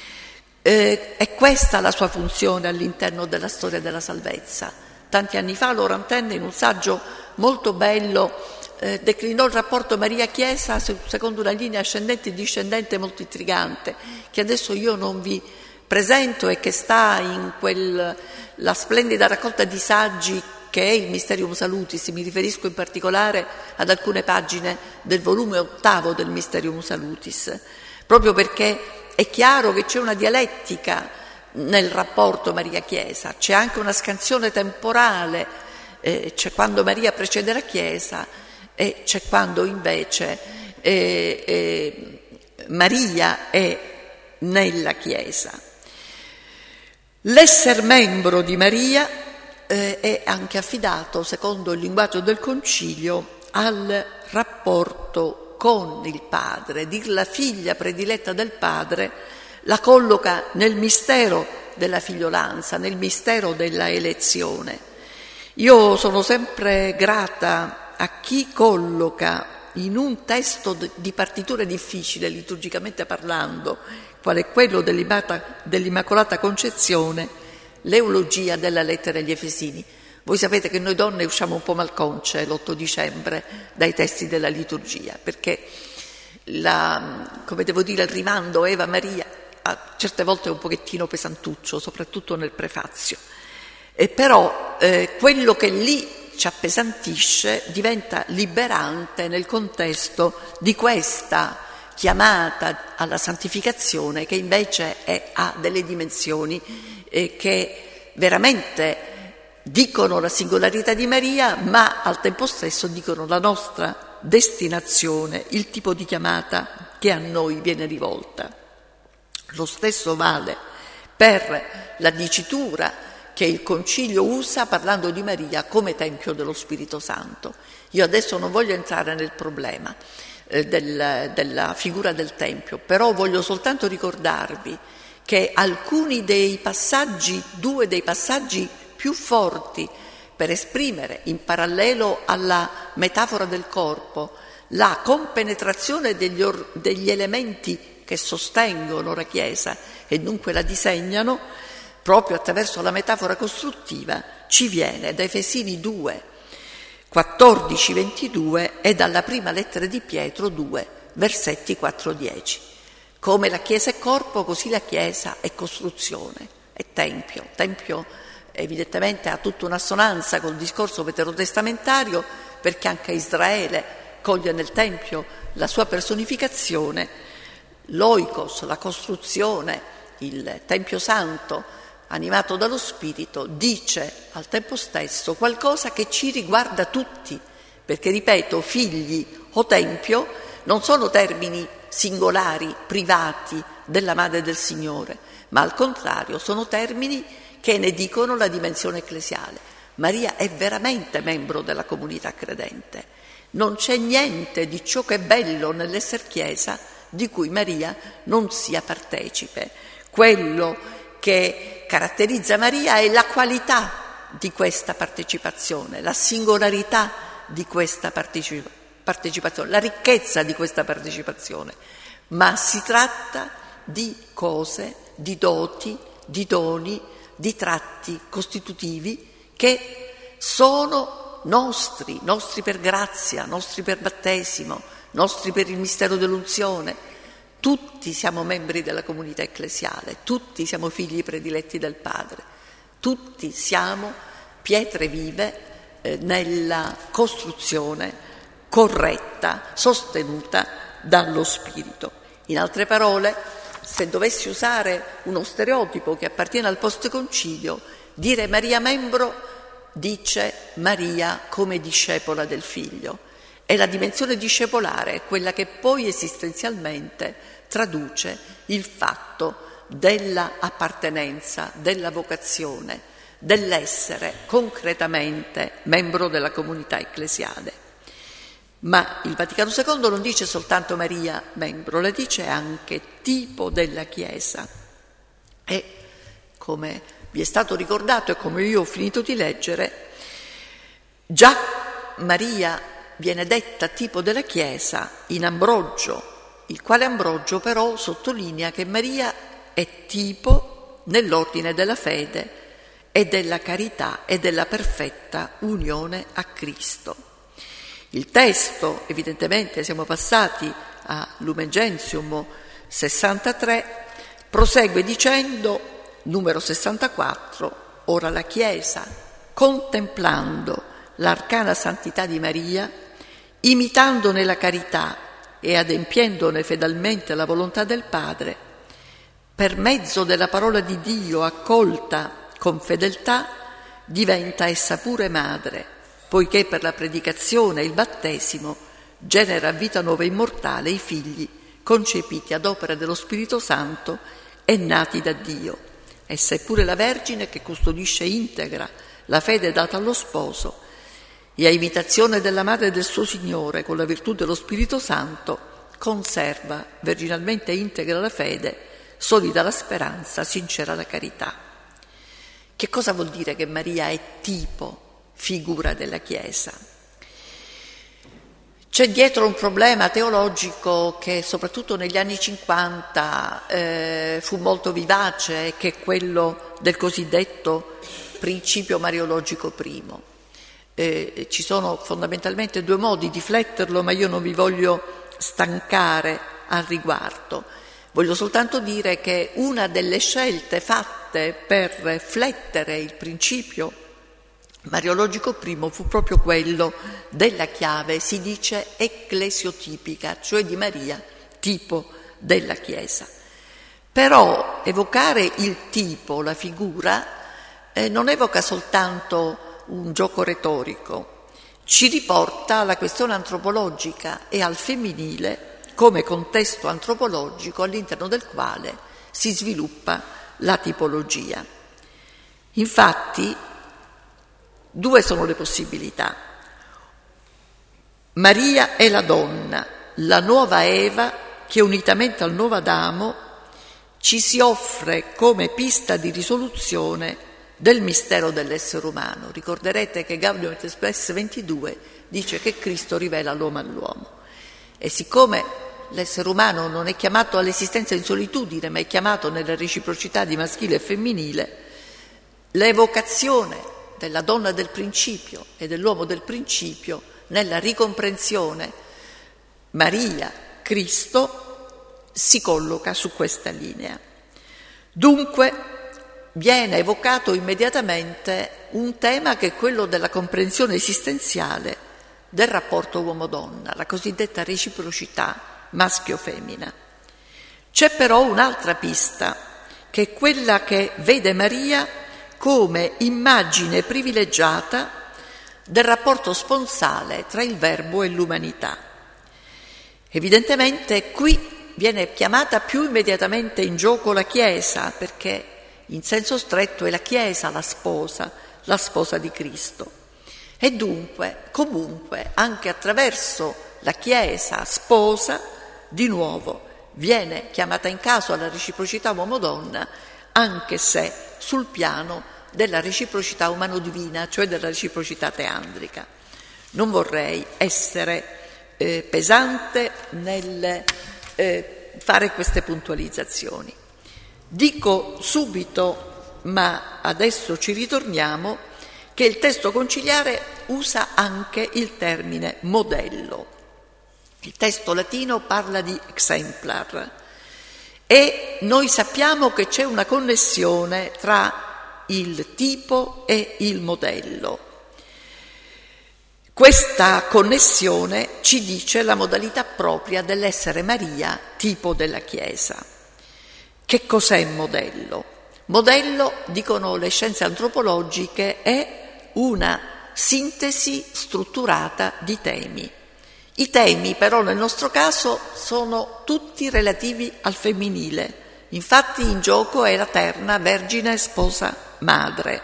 S2: Eh, è questa la sua funzione all'interno della storia della salvezza. Tanti anni fa Laurentenne, in un saggio molto bello, eh, declinò il rapporto Maria-Chiesa secondo una linea ascendente e discendente molto intrigante, che adesso io non vi presento e che sta in quella splendida raccolta di saggi che è il Mysterium Salutis. Mi riferisco in particolare ad alcune pagine del volume ottavo del Mysterium Salutis, proprio perché è chiaro che c'è una dialettica nel rapporto Maria-Chiesa, c'è anche una scansione temporale, eh, c'è quando Maria precede la Chiesa e c'è quando invece eh, eh, Maria è nella Chiesa. L'essere membro di Maria eh, è anche affidato, secondo il linguaggio del Concilio, al rapporto con il Padre. Dir la figlia prediletta del Padre la colloca nel mistero della figliolanza, nel mistero della elezione. Io sono sempre grata a chi colloca in un testo di partitura difficile, liturgicamente parlando, quale è quello dell'Immacolata Concezione, l'eulogia della lettera agli Efesini. Voi sapete che noi donne usciamo un po' malconce l'otto dicembre dai testi della liturgia, perché la, come devo dire, il rimando Eva Maria a certe volte è un pochettino pesantuccio, soprattutto nel prefazio, e però eh, quello che lì ci appesantisce diventa liberante nel contesto di questa chiamata alla santificazione, che invece è, ha delle dimensioni eh, che veramente dicono la singolarità di Maria, ma al tempo stesso dicono la nostra destinazione, il tipo di chiamata che a noi viene rivolta. Lo stesso vale per la dicitura che il Concilio usa parlando di Maria come Tempio dello Spirito Santo. Io adesso non voglio entrare nel problema eh, del, della figura del Tempio, però voglio soltanto ricordarvi che alcuni dei passaggi, due dei passaggi più forti per esprimere, in parallelo alla metafora del corpo, la compenetrazione degli, or- degli elementi che sostengono la Chiesa e dunque la disegnano, proprio attraverso la metafora costruttiva, ci viene da Efesini due, quattordici ventidue e dalla prima lettera di Pietro due, versetti quattro dieci. Come la Chiesa è corpo, così la Chiesa è costruzione, è tempio. Tempio evidentemente ha tutta un'assonanza col discorso veterotestamentario, perché anche Israele coglie nel Tempio la sua personificazione. L'oikos, la costruzione, il Tempio Santo, animato dallo Spirito, dice al tempo stesso qualcosa che ci riguarda tutti, perché, ripeto, figli o tempio non sono termini singolari, privati della Madre del Signore, ma al contrario sono termini che ne dicono la dimensione ecclesiale. Maria è veramente membro della comunità credente. Non c'è niente di ciò che è bello nell'essere Chiesa di cui Maria non sia partecipe. Quello che caratterizza Maria è la qualità di questa partecipazione, la singolarità di questa partecipazione, partecipazione, la ricchezza di questa partecipazione, ma si tratta di cose, di doti, di doni, di tratti costitutivi che sono nostri, nostri per grazia, nostri per battesimo, nostri per il mistero dell'unzione. Tutti siamo membri della comunità ecclesiale, tutti siamo figli prediletti del Padre, tutti siamo pietre vive eh, nella costruzione corretta, sostenuta dallo Spirito. In altre parole, se dovessi usare uno stereotipo che appartiene al post-concilio, dire Maria membro dice Maria come discepola del Figlio. E la dimensione discepolare è quella che poi esistenzialmente traduce il fatto della appartenenza, della vocazione, dell'essere concretamente membro della comunità ecclesiale. Ma il Vaticano secondo non dice soltanto Maria membro, le dice anche tipo della Chiesa. E come vi è stato ricordato e come io ho finito di leggere, già Maria viene detta tipo della Chiesa in Ambrogio, il quale Ambrogio però sottolinea che Maria è tipo nell'ordine della fede e della carità e della perfetta unione a Cristo. Il testo, evidentemente siamo passati a Lumen Gentium sessantatré, prosegue dicendo, numero sessantaquattro, ora la Chiesa, contemplando l'arcana santità di Maria, imitandone la carità e adempiendone fedelmente la volontà del Padre, per mezzo della parola di Dio accolta con fedeltà, diventa essa pure madre, poiché per la predicazione e il battesimo genera vita nuova e immortale i figli concepiti ad opera dello Spirito Santo e nati da Dio. Essa è pure la Vergine che custodisce integra la fede data allo sposo e a imitazione della madre del suo Signore con la virtù dello Spirito Santo conserva virginalmente integra la fede, solida la speranza, sincera la carità. Che cosa vuol dire che Maria è tipo, figura della Chiesa? C'è dietro un problema teologico che soprattutto negli anni cinquanta eh, fu molto vivace, che è quello del cosiddetto principio mariologico primo. Eh, ci sono fondamentalmente due modi di fletterlo, ma io non vi voglio stancare al riguardo. Voglio soltanto dire che una delle scelte fatte per flettere il principio mariologico primo fu proprio quello della chiave, si dice ecclesiotipica, cioè di Maria, tipo della Chiesa. Però evocare il tipo, la figura, eh, non evoca soltanto un gioco retorico, ci riporta alla questione antropologica e al femminile come contesto antropologico all'interno del quale si sviluppa la tipologia. Infatti, due sono le possibilità. Maria è la donna, la nuova Eva che unitamente al nuovo Adamo ci si offre come pista di risoluzione del mistero dell'essere umano. Ricorderete che Gaudium et Spes ventidue dice che Cristo rivela l'uomo all'uomo. E siccome l'essere umano non è chiamato all'esistenza in solitudine, ma è chiamato nella reciprocità di maschile e femminile, l'evocazione della donna del principio e dell'uomo del principio nella ricomprensione Maria, Cristo, si colloca su questa linea. Dunque viene evocato immediatamente un tema che è quello della comprensione esistenziale del rapporto uomo-donna, la cosiddetta reciprocità maschio-femmina. C'è però un'altra pista che è quella che vede Maria come immagine privilegiata del rapporto sponsale tra il Verbo e l'umanità. Evidentemente qui viene chiamata più immediatamente in gioco la Chiesa, perché in senso stretto è la Chiesa la sposa, la sposa di Cristo. E dunque, comunque, anche attraverso la Chiesa sposa, di nuovo, viene chiamata in caso alla reciprocità uomo-donna, anche se sul piano della reciprocità umano-divina, cioè della reciprocità teandrica. Non vorrei essere eh, pesante nel eh, fare queste puntualizzazioni. Dico subito, ma adesso ci ritorniamo, che il testo conciliare usa anche il termine modello. Il testo latino parla di exemplar e noi sappiamo che c'è una connessione tra il tipo e il modello. Questa connessione ci dice la modalità propria dell'essere Maria, tipo della Chiesa. Che cos'è modello? Modello, dicono le scienze antropologiche, è una sintesi strutturata di temi. I temi però nel nostro caso sono tutti relativi al femminile, infatti in gioco è la terna vergine sposa madre.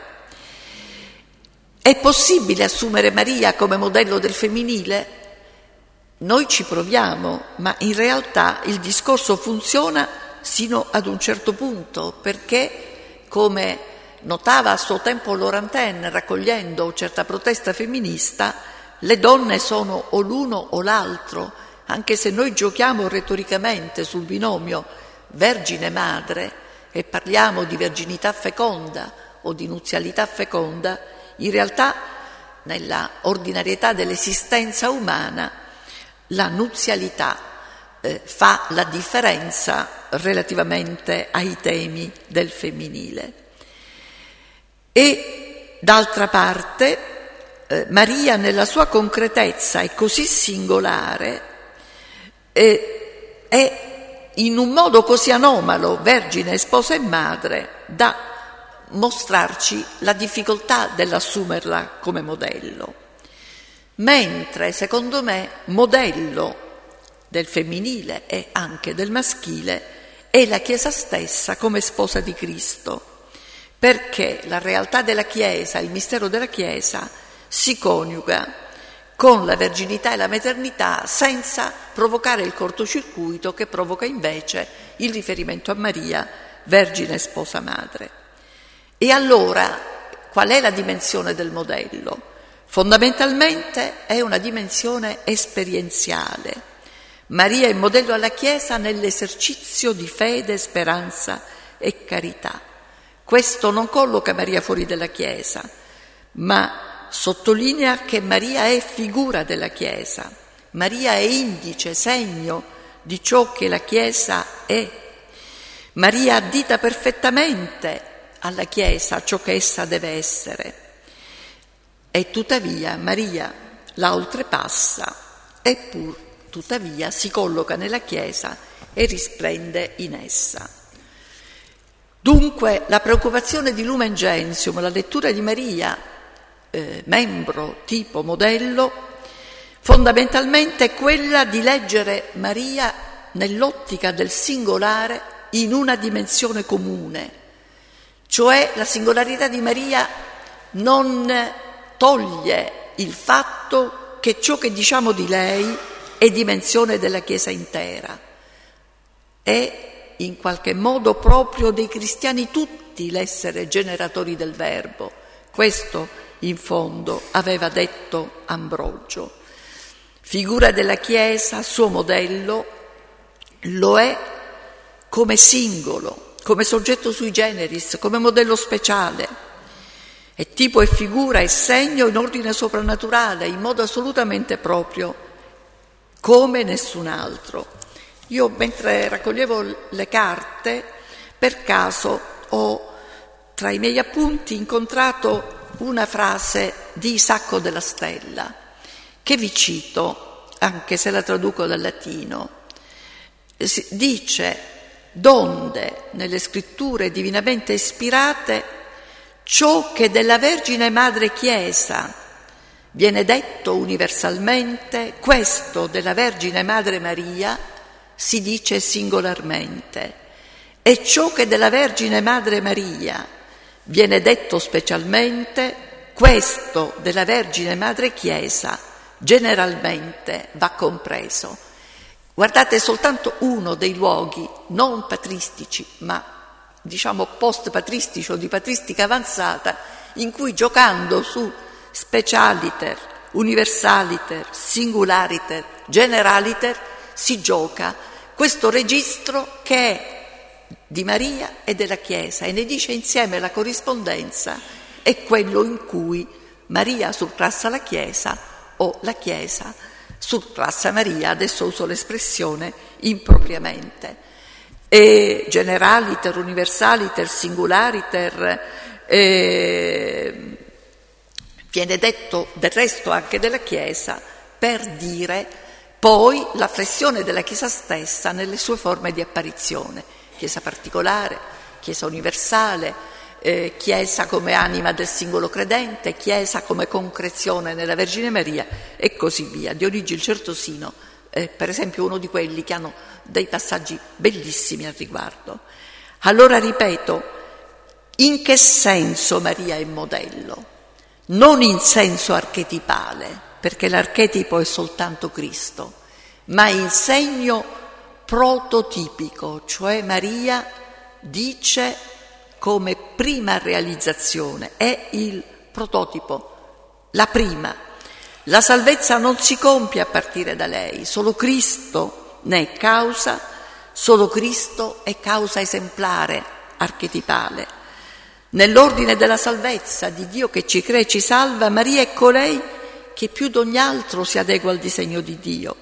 S2: È possibile assumere Maria come modello del femminile? Noi ci proviamo, ma in realtà il discorso funziona sino ad un certo punto, perché, come notava a suo tempo Laurentin raccogliendo certa protesta femminista, le donne sono o l'uno o l'altro, anche se noi giochiamo retoricamente sul binomio vergine-madre e parliamo di verginità feconda o di nuzialità feconda, in realtà nella ordinarietà dell'esistenza umana la nuzialità eh, fa la differenza relativamente ai temi del femminile. E d'altra parte Eh, Maria nella sua concretezza è così singolare eh, è in un modo così anomalo, vergine, sposa e madre, da mostrarci la difficoltà dell'assumerla come modello. Mentre, secondo me, modello del femminile e anche del maschile è la Chiesa stessa come sposa di Cristo, perché la realtà della Chiesa, il mistero della Chiesa, si coniuga con la verginità e la maternità senza provocare il cortocircuito che provoca invece il riferimento a Maria, vergine sposa madre. E allora qual è la dimensione del modello? Fondamentalmente è una dimensione esperienziale. Maria è modello alla Chiesa nell'esercizio di fede, speranza e carità. Questo non colloca Maria fuori dalla Chiesa, ma sottolinea che Maria è figura della Chiesa, Maria è indice, segno di ciò che la Chiesa è. Maria addita perfettamente alla Chiesa ciò che essa deve essere. E tuttavia Maria la oltrepassa, eppur tuttavia si colloca nella Chiesa e risplende in essa. Dunque la preoccupazione di Lumen Gentium, la lettura di Maria, Eh, membro, tipo, modello, fondamentalmente è quella di leggere Maria nell'ottica del singolare in una dimensione comune, cioè la singolarità di Maria non toglie il fatto che ciò che diciamo di lei è dimensione della Chiesa intera, è in qualche modo proprio dei cristiani tutti l'essere generatori del Verbo. Questo in fondo aveva detto Ambrogio. Figura della Chiesa, suo modello, lo è come singolo, come soggetto sui generis, come modello speciale. È tipo e figura e segno in ordine soprannaturale, in modo assolutamente proprio, come nessun altro. Io, mentre raccoglievo le carte, per caso ho tra i miei appunti incontrato una frase di Isacco della Stella, che vi cito, anche se la traduco dal latino. Dice: donde nelle scritture divinamente ispirate ciò che della Vergine Madre Chiesa viene detto universalmente, questo della Vergine Madre Maria si dice singolarmente, e ciò che della Vergine Madre Maria viene detto specialmente, questo della Vergine Madre Chiesa generalmente va compreso. Guardate soltanto uno dei luoghi non patristici, ma diciamo post-patristici o di patristica avanzata, in cui giocando su specialiter, universaliter, singulariter, generaliter, si gioca questo registro che è di Maria e della Chiesa, e ne dice insieme la corrispondenza è quello in cui Maria surclassa la Chiesa o la Chiesa surclassa Maria, adesso uso l'espressione impropriamente. E generaliter, universaliter, singulariter, eh, viene detto del resto anche della Chiesa per dire poi la flessione della Chiesa stessa nelle sue forme di apparizione, Chiesa particolare, Chiesa universale, eh, Chiesa come anima del singolo credente, Chiesa come concrezione nella Vergine Maria e così via. Dionigi il Certosino, eh, per esempio, uno di quelli che hanno dei passaggi bellissimi al riguardo. Allora ripeto, in che senso Maria è modello? Non in senso archetipale, perché l'archetipo è soltanto Cristo, ma in segno prototipico, cioè Maria dice come prima realizzazione, è il prototipo, la prima. La salvezza non si compie a partire da lei, solo Cristo ne è causa, solo Cristo è causa esemplare, archetipale. Nell'ordine della salvezza di Dio che ci crea e ci salva, Maria è colei che più d'ogni altro si adegua al disegno di Dio.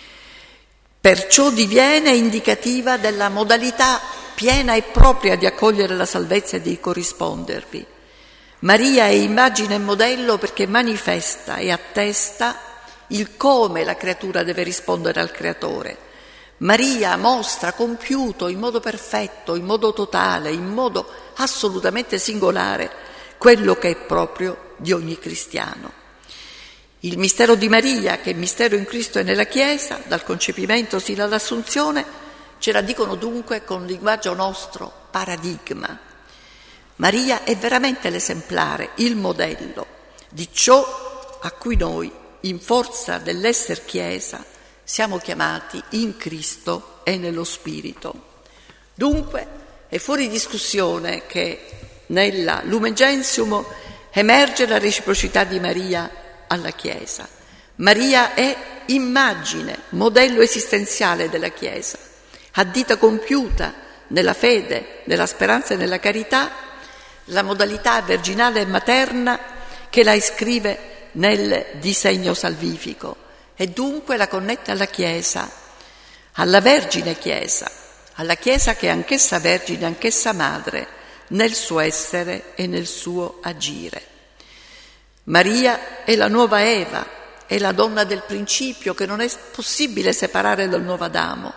S2: Perciò diviene indicativa della modalità piena e propria di accogliere la salvezza e di corrispondervi. Maria è immagine e modello perché manifesta e attesta il come la creatura deve rispondere al Creatore. Maria mostra compiuto in modo perfetto, in modo totale, in modo assolutamente singolare quello che è proprio di ogni cristiano. Il mistero di Maria, che è mistero in Cristo e nella Chiesa, dal concepimento sino all'assunzione, ce la dicono dunque con linguaggio nostro paradigma. Maria è veramente l'esemplare, il modello di ciò a cui noi, in forza dell'esser Chiesa, siamo chiamati in Cristo e nello Spirito. Dunque è fuori discussione che nella Lumen Gentium emerge la reciprocità di Maria alla Chiesa. Maria è immagine, modello esistenziale della Chiesa, addita compiuta nella fede, nella speranza e nella carità, la modalità virginale e materna che la iscrive nel disegno salvifico e dunque la connette alla Chiesa, alla Vergine Chiesa, alla Chiesa che è anch'essa Vergine, anch'essa Madre, nel suo essere e nel suo agire. Maria è la nuova Eva, è la donna del principio che non è possibile separare dal nuovo Adamo.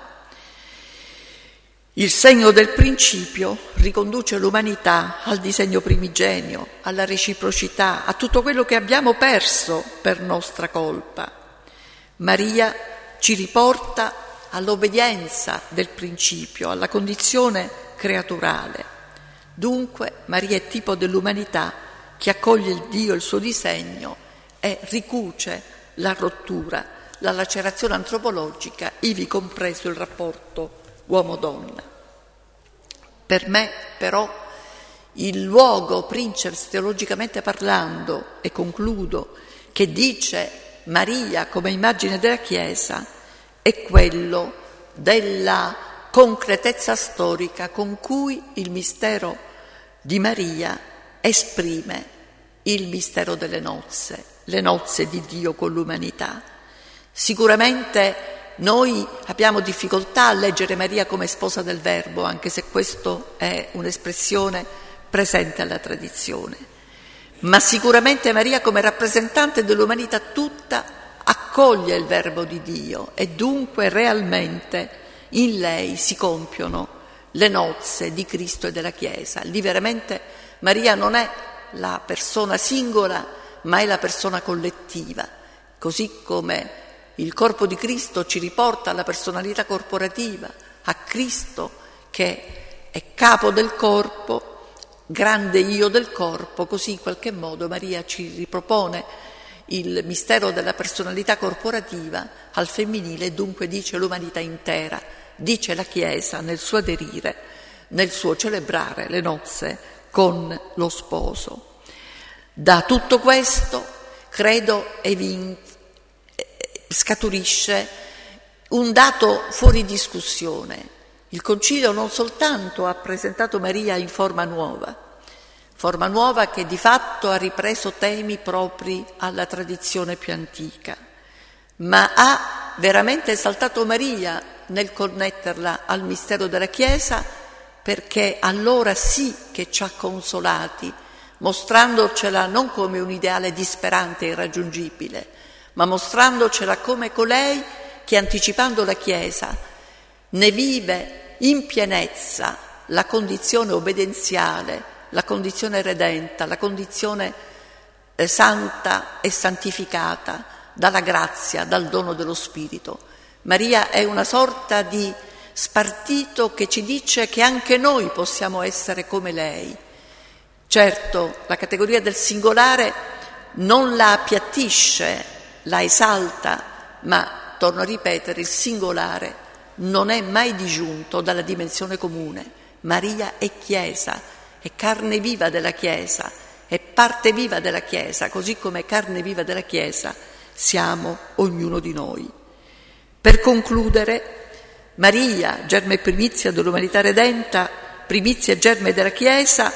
S2: Il segno del principio riconduce l'umanità al disegno primigenio, alla reciprocità, a tutto quello che abbiamo perso per nostra colpa. Maria ci riporta all'obbedienza del principio, alla condizione creaturale. Dunque Maria è tipo dell'umanità che accoglie il Dio, il suo disegno e ricuce la rottura, la lacerazione antropologica, ivi compreso il rapporto uomo-donna. Per me, però, il luogo princeps teologicamente parlando, e concludo, che dice Maria come immagine della Chiesa, è quello della concretezza storica con cui il mistero di Maria esprime il mistero delle nozze, le nozze di Dio con l'umanità. Sicuramente noi abbiamo difficoltà a leggere Maria come sposa del Verbo, anche se questo è un'espressione presente alla tradizione. Ma sicuramente Maria come rappresentante dell'umanità tutta accoglie il Verbo di Dio e dunque realmente in lei si compiono le nozze di Cristo e della Chiesa. Lì veramente Maria non è la persona singola, ma è la persona collettiva, così come il corpo di Cristo ci riporta alla personalità corporativa, a Cristo che è capo del corpo, grande io del corpo, così in qualche modo Maria ci ripropone il mistero della personalità corporativa al femminile, dunque dice l'umanità intera, dice la Chiesa nel suo aderire, nel suo celebrare le nozze con lo sposo. Da tutto questo credo evin- scaturisce un dato fuori discussione. Il Concilio non soltanto ha presentato Maria in forma nuova, forma nuova che di fatto ha ripreso temi propri alla tradizione più antica, ma ha veramente esaltato Maria nel connetterla al mistero della Chiesa, perché allora sì che ci ha consolati, mostrandocela non come un ideale disperante e irraggiungibile, ma mostrandocela come colei che, anticipando la Chiesa, ne vive in pienezza la condizione obbedienziale, la condizione redenta, la condizione eh, santa e santificata dalla grazia, dal dono dello Spirito. Maria è una sorta di spartito che ci dice che anche noi possiamo essere come lei. Certo, la categoria del singolare non la appiattisce, la esalta, ma, torno a ripetere, il singolare non è mai disgiunto dalla dimensione comune. Maria è Chiesa, è carne viva della Chiesa, è parte viva della Chiesa, così come carne viva della Chiesa siamo ognuno di noi. Per concludere, Maria, germe e primizia dell'umanità redenta, primizia e germe della Chiesa,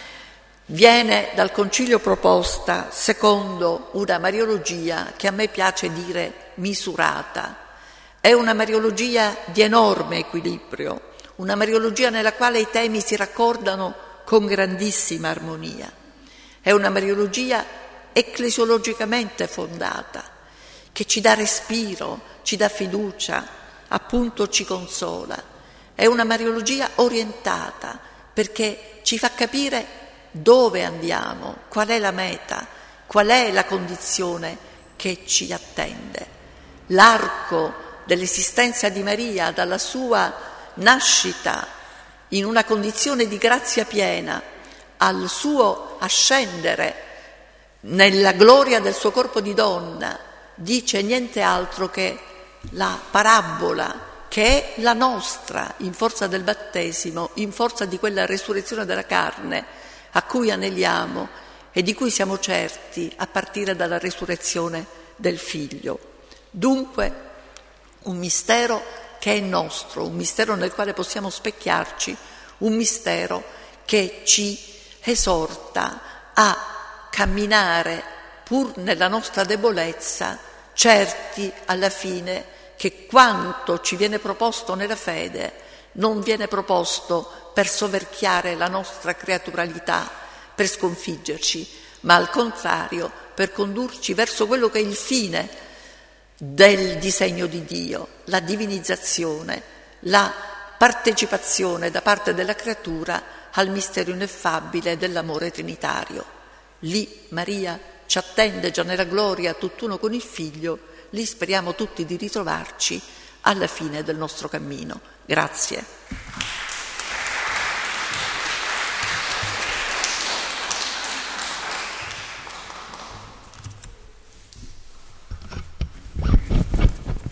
S2: viene dal Concilio proposta secondo una mariologia che a me piace dire misurata. È una mariologia di enorme equilibrio, una mariologia nella quale i temi si raccordano con grandissima armonia. È una mariologia ecclesiologicamente fondata, che ci dà respiro, ci dà fiducia, appunto ci consola. È una mariologia orientata, perché ci fa capire dove andiamo, qual è la meta, qual è la condizione che ci attende. L'arco dell'esistenza di Maria, dalla sua nascita in una condizione di grazia piena, al suo ascendere nella gloria del suo corpo di donna, dice niente altro che la parabola che è la nostra in forza del battesimo, in forza di quella resurrezione della carne a cui aneliamo e di cui siamo certi a partire dalla resurrezione del Figlio. Dunque un mistero che è nostro, un mistero nel quale possiamo specchiarci, un mistero che ci esorta a camminare pur nella nostra debolezza, certi alla fine che quanto ci viene proposto nella fede non viene proposto per soverchiare la nostra creaturalità, per sconfiggerci, ma al contrario per condurci verso quello che è il fine del disegno di Dio, la divinizzazione, la partecipazione da parte della creatura al mistero ineffabile dell'amore trinitario. Lì Maria ci attende già nella gloria tutt'uno con il Figlio, lì speriamo tutti di ritrovarci alla fine del nostro cammino. Grazie.